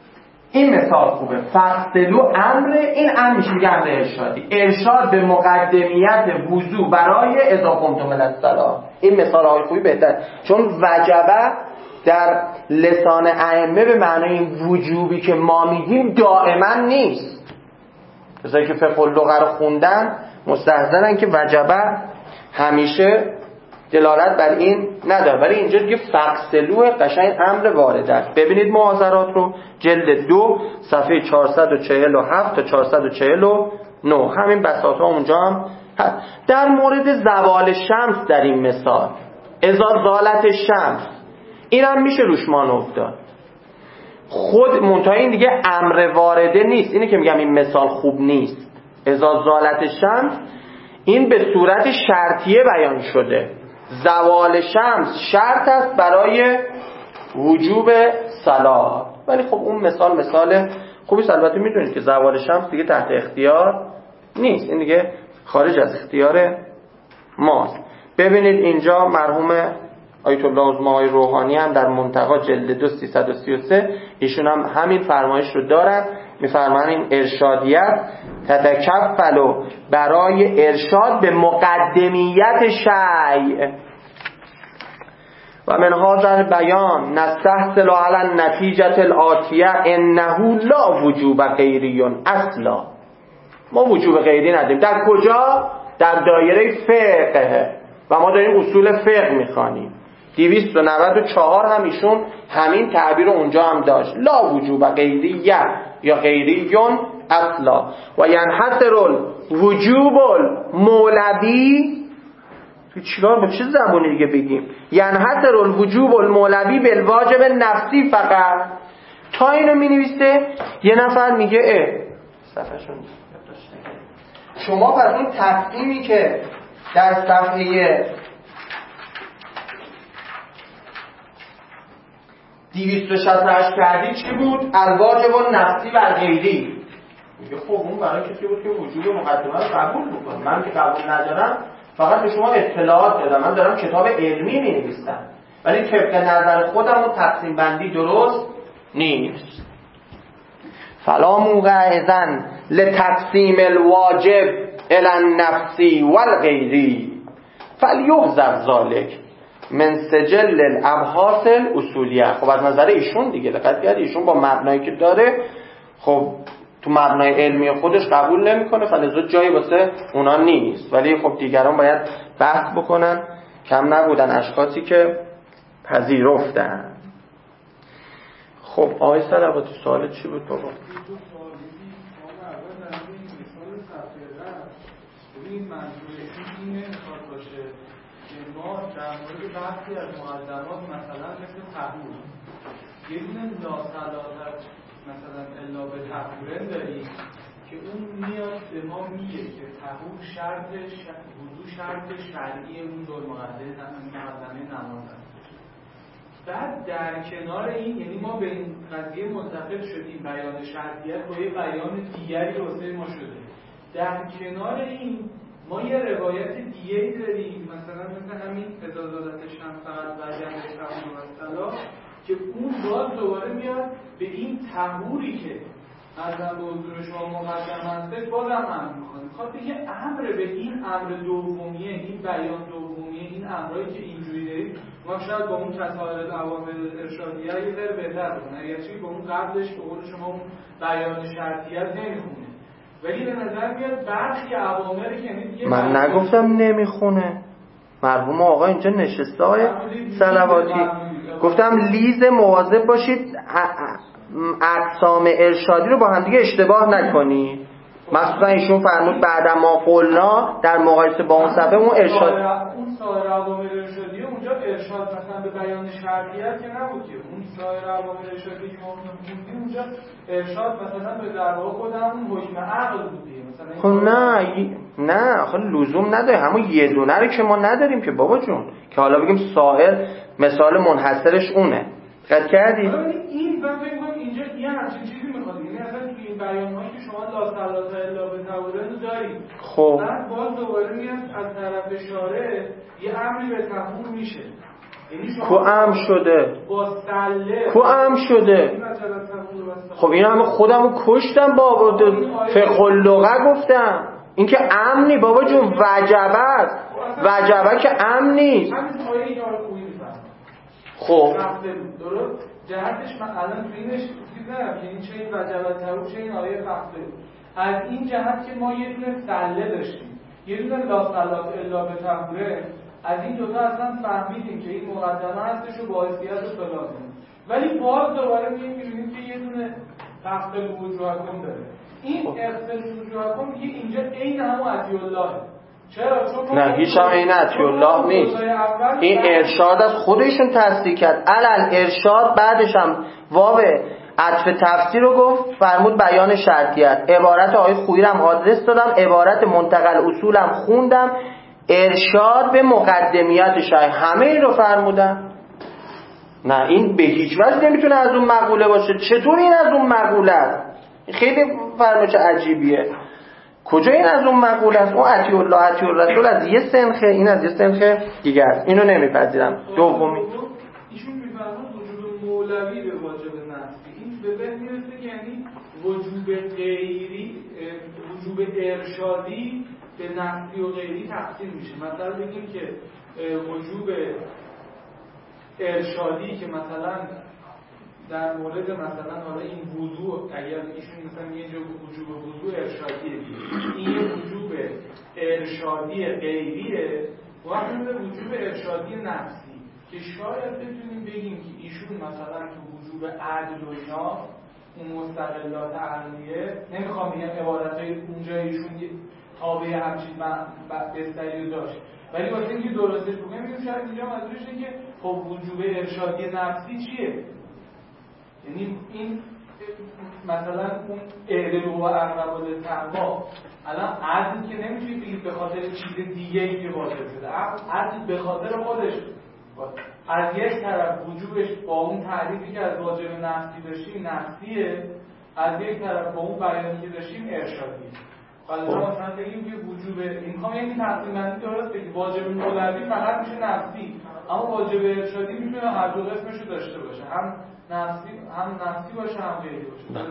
این مثال خوبه. فصلو امر، این امر میشه میگه امر ارشادی، ارشاد به مقدمیت وضو برای اذا قمتم من الصلاه. این مثال های خوبی بهتر، چون وجبه در لسان ائمه به معنای این وجوبی که ما میگیم دائما نیست. کسایی که فقه اللغه رو خوندن مستحضرن که وجبه همیشه دلالت بر این نداره، ولی اینجا دیگه فصلوه قشنگ امر وارد است. ببینید معاذرات رو جلد دو صفحه چهارصد و چهل و هفت تا چهارصد و چهل و نه، همین بساطا اونجا هم هست. در مورد زوال شمس در این مثال، اذا زالت شمس، این هم میشه روشمان افتاد. خود منتها این دیگه امر وارده نیست، اینه که میگم این مثال خوب نیست. اذا زالت شمس این به صورت شرطیه بیان شده، زوال شمس شرط است برای وجوب صلاة، ولی خب اون مثال مثال خوبی است. البته میدونید که زوال شمس دیگه تحت اختیار نیست، این دیگه خارج از اختیار ماست. ببینید اینجا مرحوم آیت الله عظما آقای روحانی هم در منتقا جلد دو سیصد و سی و سه ایشون هم همین فرمایش رو دارن، میفرمایند این ارشادیت تتکفلو برای ارشاد به مقدمیت شیء و من هذا بیان نستحصل علی النتیجه الآتیه انه لا وجوب غیری اصلا. ما وجوب غیری نداریم. در کجا؟ در دایره فقه و ما داریم اصول فقه میخوانیم. دویست و نود و چهار هم ایشون همین تعبیر رو اونجا هم داشت، لا وجوب غیری یا غیریون اصلا و ینحصر الوجوب المولوی. تو چیکار با چه زبانی دیگه بگیم؟ ینحصر الوجوب المولوی بالواجب نفسی فقط. تا اینو می نویسه یه نفر میگه اه صفحه‌شون شما پس اون تقسیمی که در صفحه دویست و شصت و هشت کردی چی بود؟ الواجب النفسی و غیری. میگه خب اون برای کسی بود که وجوب مقدمه رو قبول بکنه، من که قبول ندارم، فقط به شما اطلاعات دادم، من دارم کتاب علمی می نویسم، ولی طبق نظر خودم اون تقسیم بندی درست نیست. فلا موقع اذن لتقسیم الواجب الی النفسی والغیری فلیحذف ذلک من سجل الابحاث الاصولیه. خب از نظر ایشون دیگه دقت کرد، ایشون با مبنایی که داره خب تو مبنای علمی خودش قبول نمیکنه، فلذا جایی واسه اونا نیست، ولی خب دیگران باید بحث بکنن. کم نبودن اشخاصی که پذیرفتن. خب آقای صلواتی سوال چی بود بابا؟ این منظور این نمیخواد باشه که ما در مورد بحثی از مقدمات مثلا مثل طهور یه دونه ناصلاتت مثلا الا به طهورن داریم که اون میاد به ما میگه که طهور شرط وضو شرط شرعی اون دور مقدمه نماز هست. بعد در کنار این، یعنی ما به این قضیه متفق شدیم بیان شرطیت با یه بیان دیگری واسه ما شده. در کنار این ما یه روایت دیگه‌ای داریم مثلا مثل همین اجازات شمس فقط وجب تمام و صلاح که اون باز دوباره میاد به این طهوری که از به حضور شما مقدم هستش بازم امر میکنه، میخواد بگه امر به این امر دومیه، این بیان دومیه، این امرایی که اینجوری دارید ما شاید با اون کسائر عوامل ارشادیه یه ذره بهتر بکنه، اگرچه با اون قبلش به قول شما اون بیان شرطیت نمیخونه، ولی به نظر میاد برخی عواملی که دیگه من نگفتم نمیخونه، مرحوم آقا اینجا نشسته های صلواتی، گفتم لیز مواظب باشید اقسام ارشادی رو با هم دیگه اشتباه نکنید. مثلا ایشون فرمود بعد ما قلنا در مقایسه با اون صفحه اون ارشاد اون سایر عوامل ارشادی اونجا ارشاد مثلا به بیان شرطیت که نبود که اون سایر عوامل ارشادی که ما خوندیم اونجا ارشاد مثلا به در واقع خودمون حکم عقل بودیم مثلا. خب نه نه آخه لزوم نداره، همون یه دونه رو که ما نداریم که بابا جون که حالا بگیم سائر مثال منحصرش اونه. دقت کردی؟ این من فکر کنم اینجا یه همچین چیزی میخواد، یعنی اصلا توی این بیان‌هایی که شما لا صلاة الا بطهور دارید خب بعد باز دوباره میاد از طرف شارع یه امری به طهور میشه، کو ام شده با سله کو ام شده. خب این همه خودمو کشتم بابا، فقه اللغه گفتم. این که امنی بابا جون، وجبه است. وجبه که امن نیست. خب درست جهتش من الان تو اینش چیز ندارم که این چه این وجبه ترو چه این آیه فقه. از این جهت که ما یه دونه سله داشتیم، یه دونه لا صلات الا به طهوره، از این دوتا اصلا فهمیدیم که این مقدمه هستش و باعثیت و فلان، ولی باز دوباره می‌بینیم که یه دونه تقبل وجوهکم داره. این اقبل وجوهکم میگه اینجا عین همون عطی الله. چرا؟ چون نه هیچ هم عین عطی الله نیست. این ارشاد از خودشون تصدیق کرد. علل ارشاد بعدش هم واو عطف تفسیر رو گفت، فرمود بیان شرطیت. عبارت آقای خویی هم آدرس دادم، عبارت منتقل اصولم خوندم، ارشاد به مقدمیت شای همه این رو فرمودن. نه این به هیچ وجه نمیتونه از اون مقوله باشه. چطور این از اون مقوله است؟ خیلی فرمایش عجیبیه. کجا این از اون مقوله است؟ اون عطی الله عطی الرسول از یه سنخه، این از یه سنخه دیگه است. اینو نمیپذیرم. دومی ایشون میفرماد وجوب مولوی به واجب نفسی. این به ذهن میرسه که یعنی وجوب غیری، وجوب ارشادی به نفسی و غیری تقسیم میشه. مثلا بگیم که وجوب ارشادی که مثلا در مورد مثلا حالا این وضوء، اگر ایشون مثلا یه جا وجوب وضوء ارشادیه، این یه وجوب ارشادی غیریه، وقتی به وجوب ارشادی نفسی که شاید بتونیم بگیم که ایشون مثلا تو وجوب عدل و اینا اون مستقلات عقلیه، نمیخوام بگم عبارتای اونجا ایشون تابع همچین بستری داشت، ولی واسه اینکه درستش بگم میگم شاید اینجا منظورش اینه که خب وجوب ارشادی نفسی چیه؟ یعنی این مثلا اون اعدلو و اقرب للتقوا، الان عدل که نمیتونید بگید به خاطر چیز دیگه‌ای که واجب شده، عدل به خاطر خودش از یک طرف وجوبش با اون تعریفی که از واجب نفسی داشتیم نفسیه، از یک طرف با اون بیانی که داشتیم ارشادیه. حالا مثلا بگیم که وجوب این میخوام یعنی تقسیم بندی درست بگیم، واجب مولوی فقط میشه نفسی، اما واجب ارشادی میتونه هر دو قسمشو داشته باشه، هم نفسی هم نفسی باشه هم غیری باشه.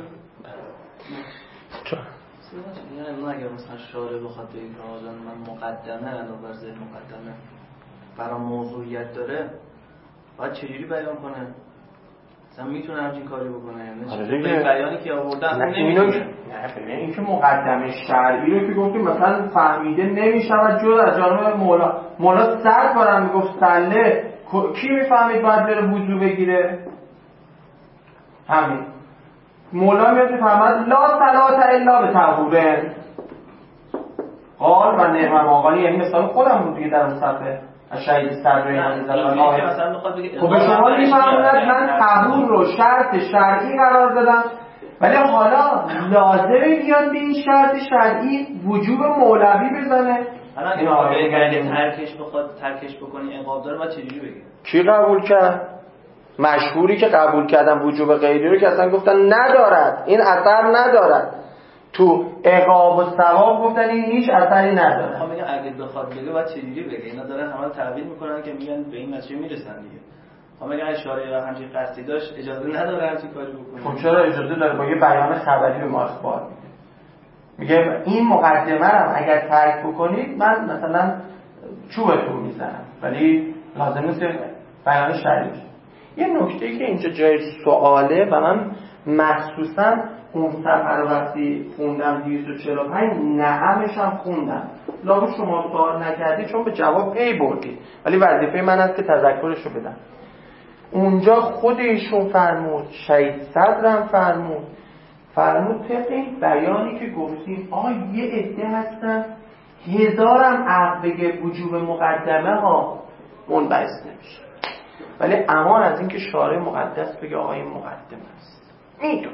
چرا؟ یعنی من اگر مثلا شارع بخواد بگه که من مقدمه علاوه بر ذهن مقدمه برای موضوعیت داره، باید چجوری بیان کنه؟ مثلا میتونه همچین کاری بکنه؟ نه بیانی که آوردن نمیتونه. نه این که مقدمه شرعی رو که گفتیم مثلا فهمیده نمیشود جز از جانب مولا. مولا صد بارم میگفت سله، کی میفهمید باید بره وضو بگیره؟ همین مولا میاد میفهمد لا صلات الا به طهوره قال و نعم المقال. یعنی مثال خودم بود دیگه در اون صفحه از شهید صدر ایمان زدن آیه. خب به شما میفهمد من طهور رو شرط شرعی قرار دادم، ولی حالا لازمه بیاد به این شرط شرعی وجوب مولوی بزنه. این آیه اگه ترکش بخواد ترکش بکنی عقاب داره، بعد چجوری بگه؟ کی قبول کرد؟ مشهوری که قبول کردن وجوب غیری رو که اصلا گفتن ندارد، این اثر ندارد. تو عقاب و ثواب گفتن این هیچ اثری نداره. خب میگن اگه بخواد بگه بعد چجوری بگه؟ اینا دارن همه تعبیر میکنن که میگن به این نتیجه میرسن دیگه. خب میگن اشاره و همچین قصدی داشت اجازه نداره همچین کاری بکنه. خب چرا اجازه داره؟ با یه بیان خبری به ما اخبار میده. میگه این مقدمه رو اگر ترک بکنید من مثلا چوبتون میزنم، ولی لازم نیست بیان شرعی. یه نکته‌ای که اینجا جای سواله و من مخصوصا اون سفر وقتی خوندم دویست و چهل و پنج نعمش هم خوندم، لاغو شما سوال نکردی چون به جواب پی بردید، ولی وظیفه من است که تذکرش رو بدم. اونجا خود ایشون فرمود، شهید صدرم فرمود فرمود طبق این بیانی که گفتیم آه یه عده هستن هزارم عقل بگه وجوب مقدمه ها منبعث نمیشه، ولی امان از این که شارع مقدس بگه آقا این مقدمه است میدونم.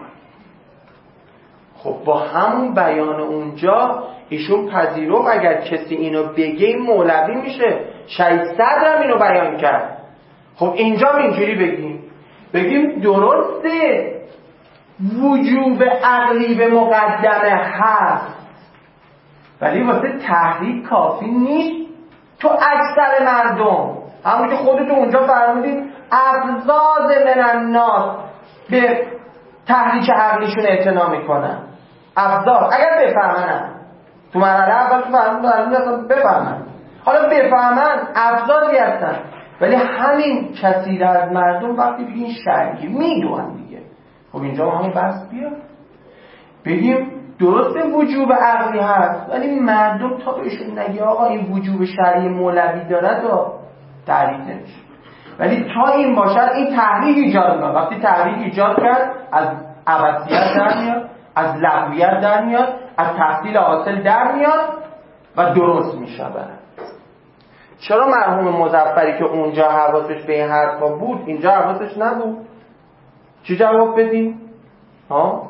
خب با همون بیان اونجا ایشون پذیرفت اگر کسی اینو بگه این مولوی میشه. شهید صدرم اینو بیان کرد. خب اینجا اینجوری بگیم بگیم درسته وجوب عقلی به مقدمه هست، ولی واسه تحریک کافی نیست تو اکثر مردم. همون که خودتون اونجا فرمودید افزاز من الناس به تحریک عقلیشون اعتنا میکنن. افزاز اگر بفهمن، تو مرحله اول تو فرمودن بفهمن، حالا بفهمن افزازی هستن. ولی همین کثیر از مردم وقتی بگیم شرعی میدونن دیگه، خب اینجا همون بحث بیا بگیم درسته وجوب عقلی هست، ولی مردم تا بهشون نگی آقا این وجوب شرعی مولوی داره تا تعریف نمیشه. ولی تا این باشد این تحریک ایجاد میکنه. وقتی تحریک ایجاد کرد از عبثیت در میاد، از لغویت در میاد، از تحصیل حاصل در میاد و درست میشه. چرا مرحوم مظفری که اونجا حواسش به این حرفا بود اینجا حواسش نبود؟ چی جواب بدیم؟ ها؟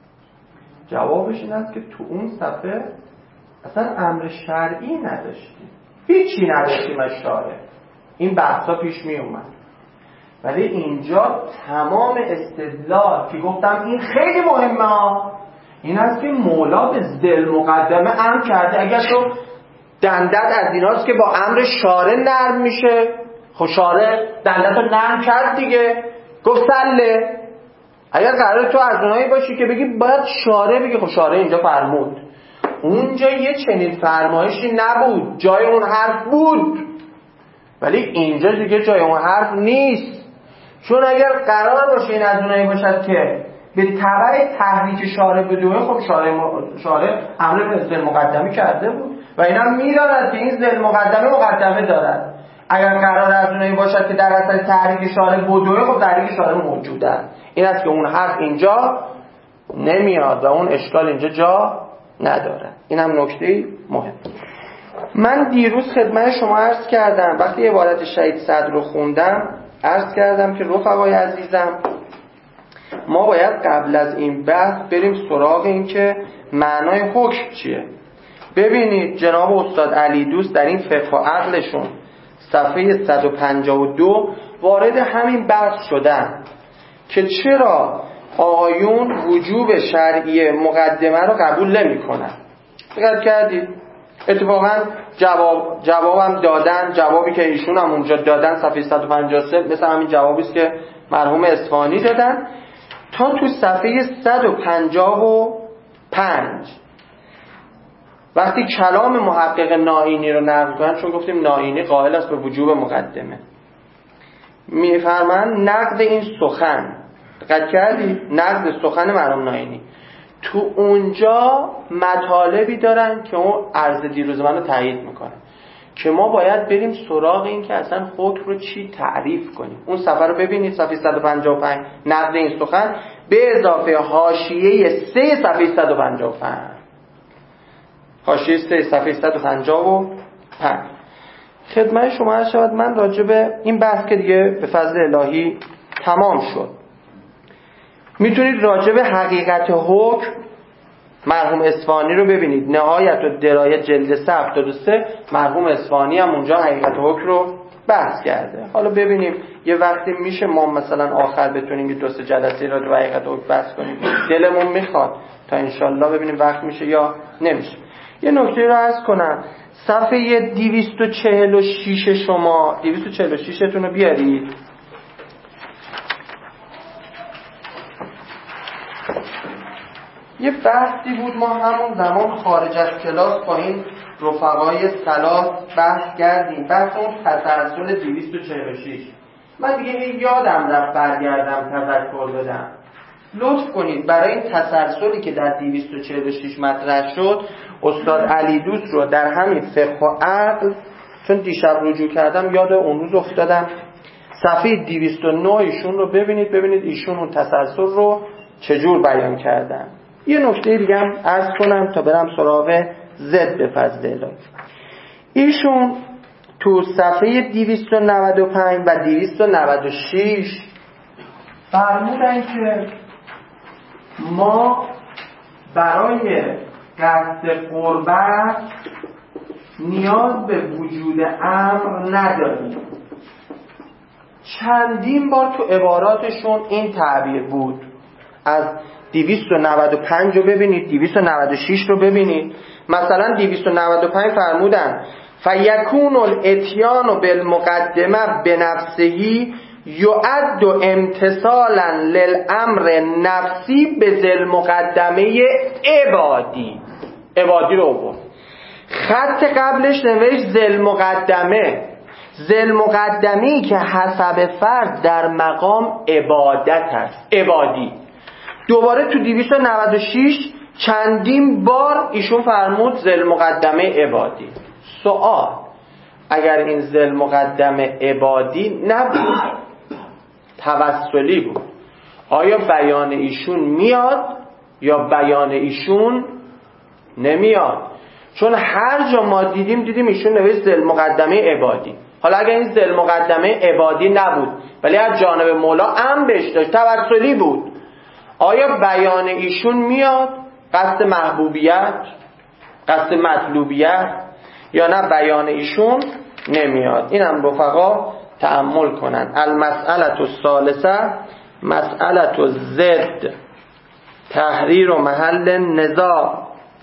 جوابش این است که تو اون صفحه اصلا امر شرعی نداشتیم، هیچی نداشتیم از شارع، این بحثا پیش می اومد. ولی اینجا تمام استدلال که گفتم این خیلی مهمه ها، این است که مولا به ذل مقدمه امر کرده. اگر تو دندت از ایناست که با امر شارع نرم میشه، خب شارع دندت رو نرم کرد دیگه، گفت سله. اگر قرار تو از اونایی باشی که بگی باید شارع بگی، خب شارع اینجا فرمود، اونجا یه چنین فرمایشی نبود، جای اون حرف بود، ولی اینجا دیگه جای اون حرف نیست. چون اگر قرار باشه این از اونایی باشد که به تبع تحریک شارع بدوه، خب شارع شارع امر به ذل مقدمه کرده بود و اینا میداند که این ذل مقدمه مقدمه دارد. اگر قرار از اونایی باشد که در اصل تحریک شارع بدوه، خب تحریک شارع موجود است. این است که اون حرف اینجا نمیاد و اون اشکال اینجا جا نداره. این هم نکته مهم. من دیروز خدمت شما عرض کردم وقتی عبارت شهید صدر رو خوندم، عرض کردم که رفقای عزیزم ما باید قبل از این بحث بریم سراغ این که معنای حکم چیه. ببینید جناب استاد علی دوست در این فقه و عقلشون صفحه صد و پنجاه و دو وارد همین بحث شدن که چرا آیون وجوب شرعی مقدمه رو قبول نمی کنن. دقت کردید؟ اتفاقا جواب جوابم دادن، جوابی که ایشون هم اونجا دادن صفحه صد و پنجاه و سه مثل همین جوابی است که مرحوم اصفهانی دادن. تا تو صفحه صد و پنجاه و پنج وقتی کلام محقق نائینی رو نقل کنن، چون گفتیم نائینی قائل است به وجوب مقدمه، میفرمایند نقد این سخن، دقت کردی؟ نقد سخن مرحوم نائینی تو اونجا مطالبی دارن که اون عرض دیروز منو تایید میکنه که ما باید بریم سراغ این که اصلا حکم رو چی تعریف کنیم. اون صفحه رو ببینید، صفحه صد و پنجاه و پنج نقد این سخن به اضافه حاشیه سه صفحه صد و پنجاه و پنج، حاشیه سه صفحه صد و پنجاه و پنج. خدمت شما عرض شود من راجع به این بحث که دیگه به فضل الهی تمام شد، میتونید راجع به حقیقت حکم مرحوم اصفهانی رو ببینید، نهایت و درایت جلد سه هفتاد و سه مرحوم اصفهانی هم اونجا حقیقت حکم رو بحث کرده. حالا ببینیم یه وقتی میشه ما مثلا آخر بتونیم یه دو سه جلسه را رو حقیقت حکم بحث کنیم، دلمون میخواد تا انشالله ببینیم وقت میشه یا نمیشه. یه نکته رو عرض کنم، صفحه دویست و چهل و شش شما دویست و چهل و شش تون رو بیارید. یه بحثی بود ما همون زمان خارج از کلاس با این رفقای سلاس بحث کردیم، بحث اون تسلسل دویست و چهل و شش. من دیگه یادم رفت برگردم تذکر بدم. لطف کنید برای این تسلسلی که در دویست و چهل و شش مطرح شد استاد علی دوست رو در همین فقه و عقل، چون دیشب رجوع کردم یاد اون روز افتادم، صفحه دویست و نه ایشون رو ببینید، ببینید ایشون اون تسلسل رو چجور بیان کردن. یه نکته دیگه هم عرض کنم تا برم سراغ زد به فضل الهی. ایشون تو صفحه دویست و نود و پنج و دویست و نود و شش فرمودن که ما برای قصد قربت نیاز به وجود امر نداریم. چندین بار تو عباراتشون این تعبیر بود. از دویست و نود و پنج رو ببینید، دویست و نود و شش رو ببینید. مثلا دویست و نود و پنج فرمودن فیکون الاتیان بالمقدمه بنفسه یعد امتثالا للامر نفسی به ذل مقدمه عبادی. عبادی رو بود، خط قبلش نوشت ذل مقدمه. ذل مقدمه‌ای که حسب فرد در مقام عبادت است، عبادی. دوباره تو دویست و نود و شش چندین بار ایشون فرمود ذل مقدمه عبادی. سوال: اگر این ذل مقدمه عبادی نبود، توسلی بود، آیا بیان ایشون میاد یا بیان ایشون نمیاد؟ چون هر جا ما دیدیم دیدیم ایشون نوشت ذل مقدمه عبادی. حالا اگر این ذل مقدمه عبادی نبود ولی از جانب مولا امر بهش داشت، توسلی بود، آیا بیان ایشون میاد قصد محبوبیت، قصد مطلوبیت، یا نه بیان ایشون نمیاد؟ اینم رفقا تأمل کنن. المسئله الثالثه مسئله الضد، تحریر و محل نزاع.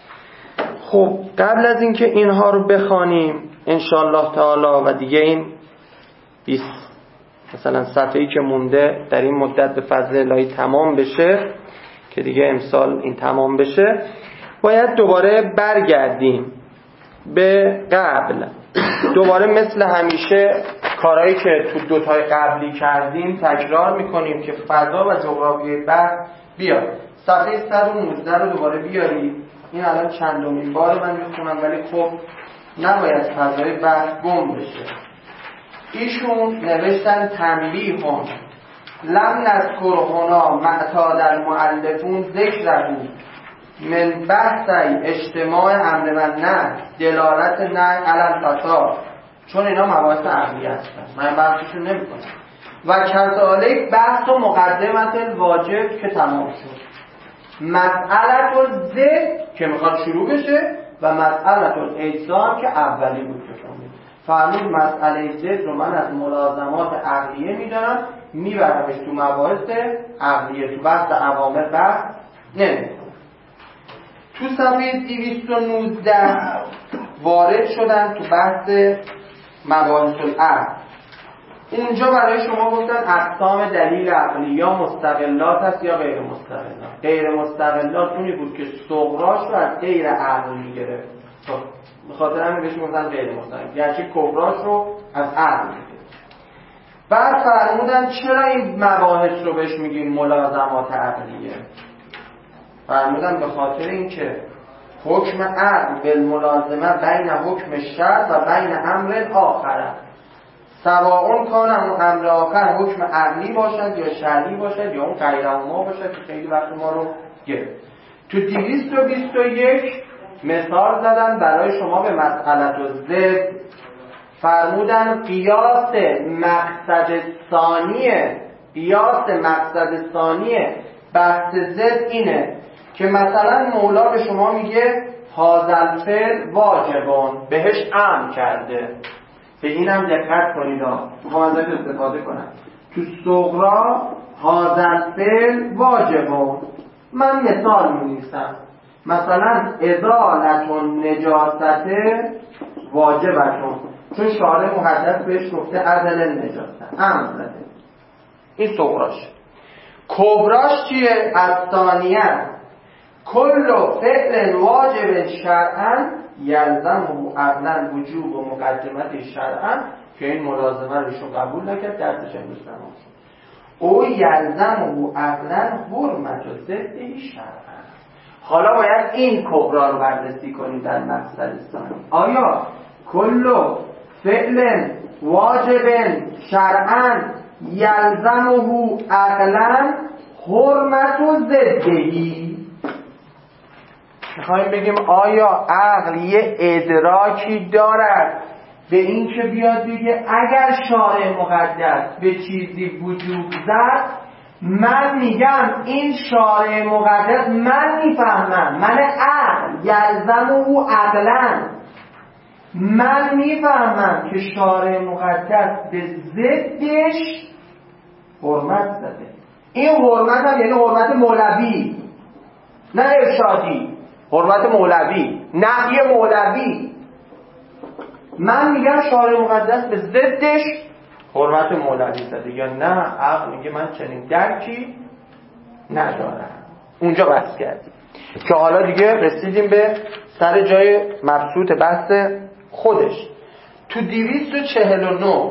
خب قبل از اینکه اینها رو بخوانیم انشاءالله تعالی و دیگه این بیست مثلا صفحه‌ای که مونده در این مدت به فضل الهی تمام بشه، که دیگه امسال این تمام بشه، باید دوباره برگردیم به قبل. دوباره مثل همیشه کارهایی که تو دوتای قبلی کردیم تکرار میکنیم که فضا و جغرافیای بحث بیاد. صفحه صد و نوزده رو دوباره بیارید. این الان چندمین بار من میخونم ولی خب نباید فضای بحث گم بشه. ایشون نوشتن تنبیهون لم نذکر هنا معتاد المؤلفون ذکره من بحثی اجتماع امر و نهی دلالت نهی علی الفساد، چون اینا مباحث عقلی هستن، من بحثشون نمیکنم. و کذالک بحث و مقدمت الواجب که تمام شد. مسئله الضد که میخواد شروع بشه و مسئله الاجزام که اولی بود بکنید. فرمود مسئله ضد رو من از ملازمات عقلیه میدارم، میبرمش تو مباحث عقلیه، تو بحث اوامر بحث نمیکنم. تو صفحه دویست و نوزده وارد شدن تو بحث مباحث العقل. اونجا برای شما گفتن اقسام دلیل عقلی یا مستقلات هست یا غیر مستقلات. غیر مستقلات اونی بود که صغراش رو از غیر عقل میگرفت، به خاطر همین بهش میگفتن غیر مستقل، گرچه کبراش رو از عقل میگرفت. بعد فرمودن چرا این مباحث رو بهش میگیم ملازمات عقلیه؟ فرمودن به خاطر اینکه حکم عقل بالملازمه بین حکم شرع و بین امر آخر، سواء کان اون امر آخر حکم عقلی باشد یا شرعی باشد یا اون غیرهما باشد، که خیلی وقت ما رو گرفت. تو دویست و بیست و یک مثال زدن برای شما به مسئله الضد. فرمودن قیاس مقصد ثانیه قیاس مقصد ثانیه بحث ضد اینه که مثلا مولا به شما میگه هذا الفعل واجبان، بهش امر کرده. به اینم دقت کنید ها، میخوام ازش استفاده کنم. تو صغرا هذا الفعل واجبان، من مثال می‌نویسم مثلا ازالت النجاست واجبتون، چون شارع محدث بهش گفته ازل النجاست، امر زده. این صغراش. کبراش چیه؟ الثانیه کل فعل واجب شرعا یلزمه عقلا وجوب و مقدمت شرعا، که این ملازمه رو ایشون قبول نکرد، درسش امروز تمام شد. او یلزمه عقلا حرمت و ضده شرعا. حالا باید این کبرا رو بررسی کنید در مقصد ثانی. آیا کل فعل واجب شرعا یلزمه عقلا حرمت و ضدهی؟ میخوایم بگیم آیا عقل یه ادراکی دارد به این که بیاد بگه اگر شارع مقدس به چیزی وجوب زد، من میگم این شارع مقدس، من میفهمم، من عقل یلزم او عقلا، من میفهمم که شارع مقدس به ضدش حرمت زده. این حرمت هم یعنی حرمت مولوی، نه ارشادی، حرمت مولوی، نهی مولوی. من میگم شارع مقدس به ضدش حرمت مولوی زده، یا نه عقل میگه من چنین درکی ندارم. اونجا بحث کردیم که حالا دیگه رسیدیم به سر جای مبسوط بحث خودش. تو دویست و چهل و نه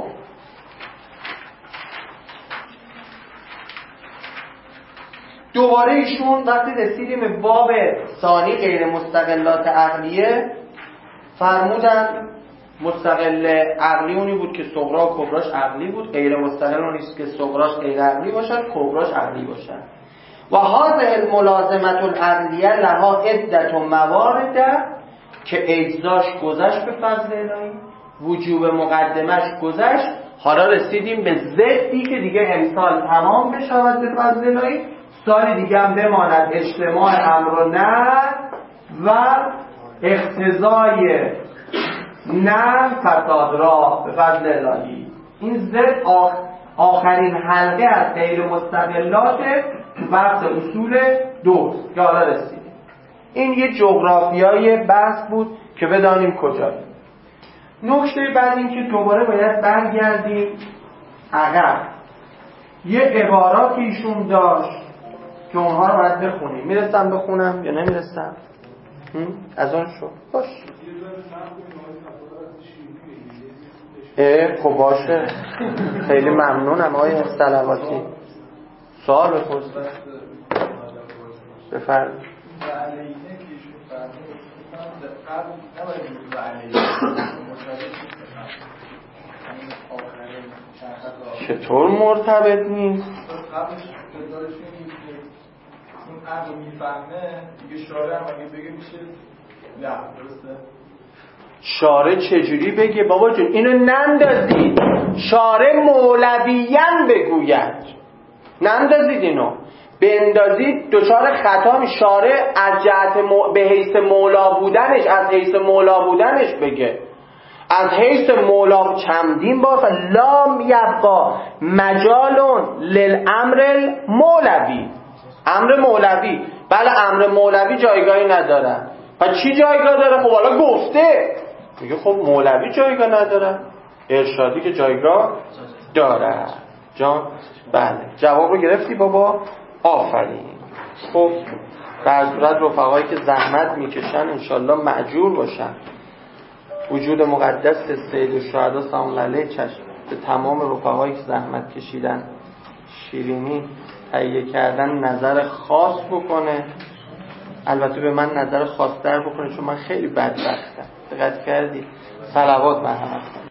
دوباره ایشون وقتی رسیدیم به باب ثانی غیر مستقلات عقلیه فرمودن مستقل عقلی اونی بود که صغرا و کبراش عقلی بود، غیر مستقل اونی که صغراش غیر عقلی باشد کبراش عقلی باشد. و هذه الملازمت العقلیه لها عدت و موارد که اجزاش گذشت به فضل الهی، وجوب مقدمش گذشت، حالا رسیدیم به ضدی که دیگه امسال تمام بشود به فضل الهی، سال دیگه هم بماند اجتماع امر و نهی و اقتضای نه فساد را به فضل الهی. این ضد آخرین حلقه از غیر مستقلات تو بحث اصول دوست که حالا رسیدیم. این یه جغرافیای بحث بود که بدانیم کجایی. نکته بعد این که دوباره باید برگردیم عقب. یه عبارات ایشون داشت که اونها رو باید بخونیم. میرسم بخونم یا نمیرسم؟ از اون شو باش اه خب باشه. خیلی ممنونم آقای صلواتی. سوال بپرسید. بفرمایید. چطور مرتبط نیست؟ اون عقل میفهمه دیگه شارع هم اگه بگه میشه نه درسته؟ شارع چجوری بگه بابا جون؟ اینو نندازید شارع مولویان بگوید، نندازید اینو بندازید دچار خطا می. شارع از جهت مو... به حیث مولا بودنش از حیث مولا بودنش بگه، از حیث مولا چندین بار لام یبقا مجالون للامر المولوی. امر مولوی، بله امر مولوی جایگاهی نداره. و چی جایگاه داره؟ خب حالا گفته میگه خب مولوی جایگاه نداره، ارشادی که جایگاه داره. جان بله جواب رو گرفتی بابا، آفرین. خب در صورت رفقایی که زحمت میکشن انشالله مأجور باشن. وجود مقدس سید الشهدا سلام علیه چشم به تمام رفقایی که زحمت کشیدن شیرینی تهیه کردن نظر خاص بکنه. البته به من نظر خاص‌تر بکنه چون من خیلی بدبختم. دقت کردی؟ صلوات به همه.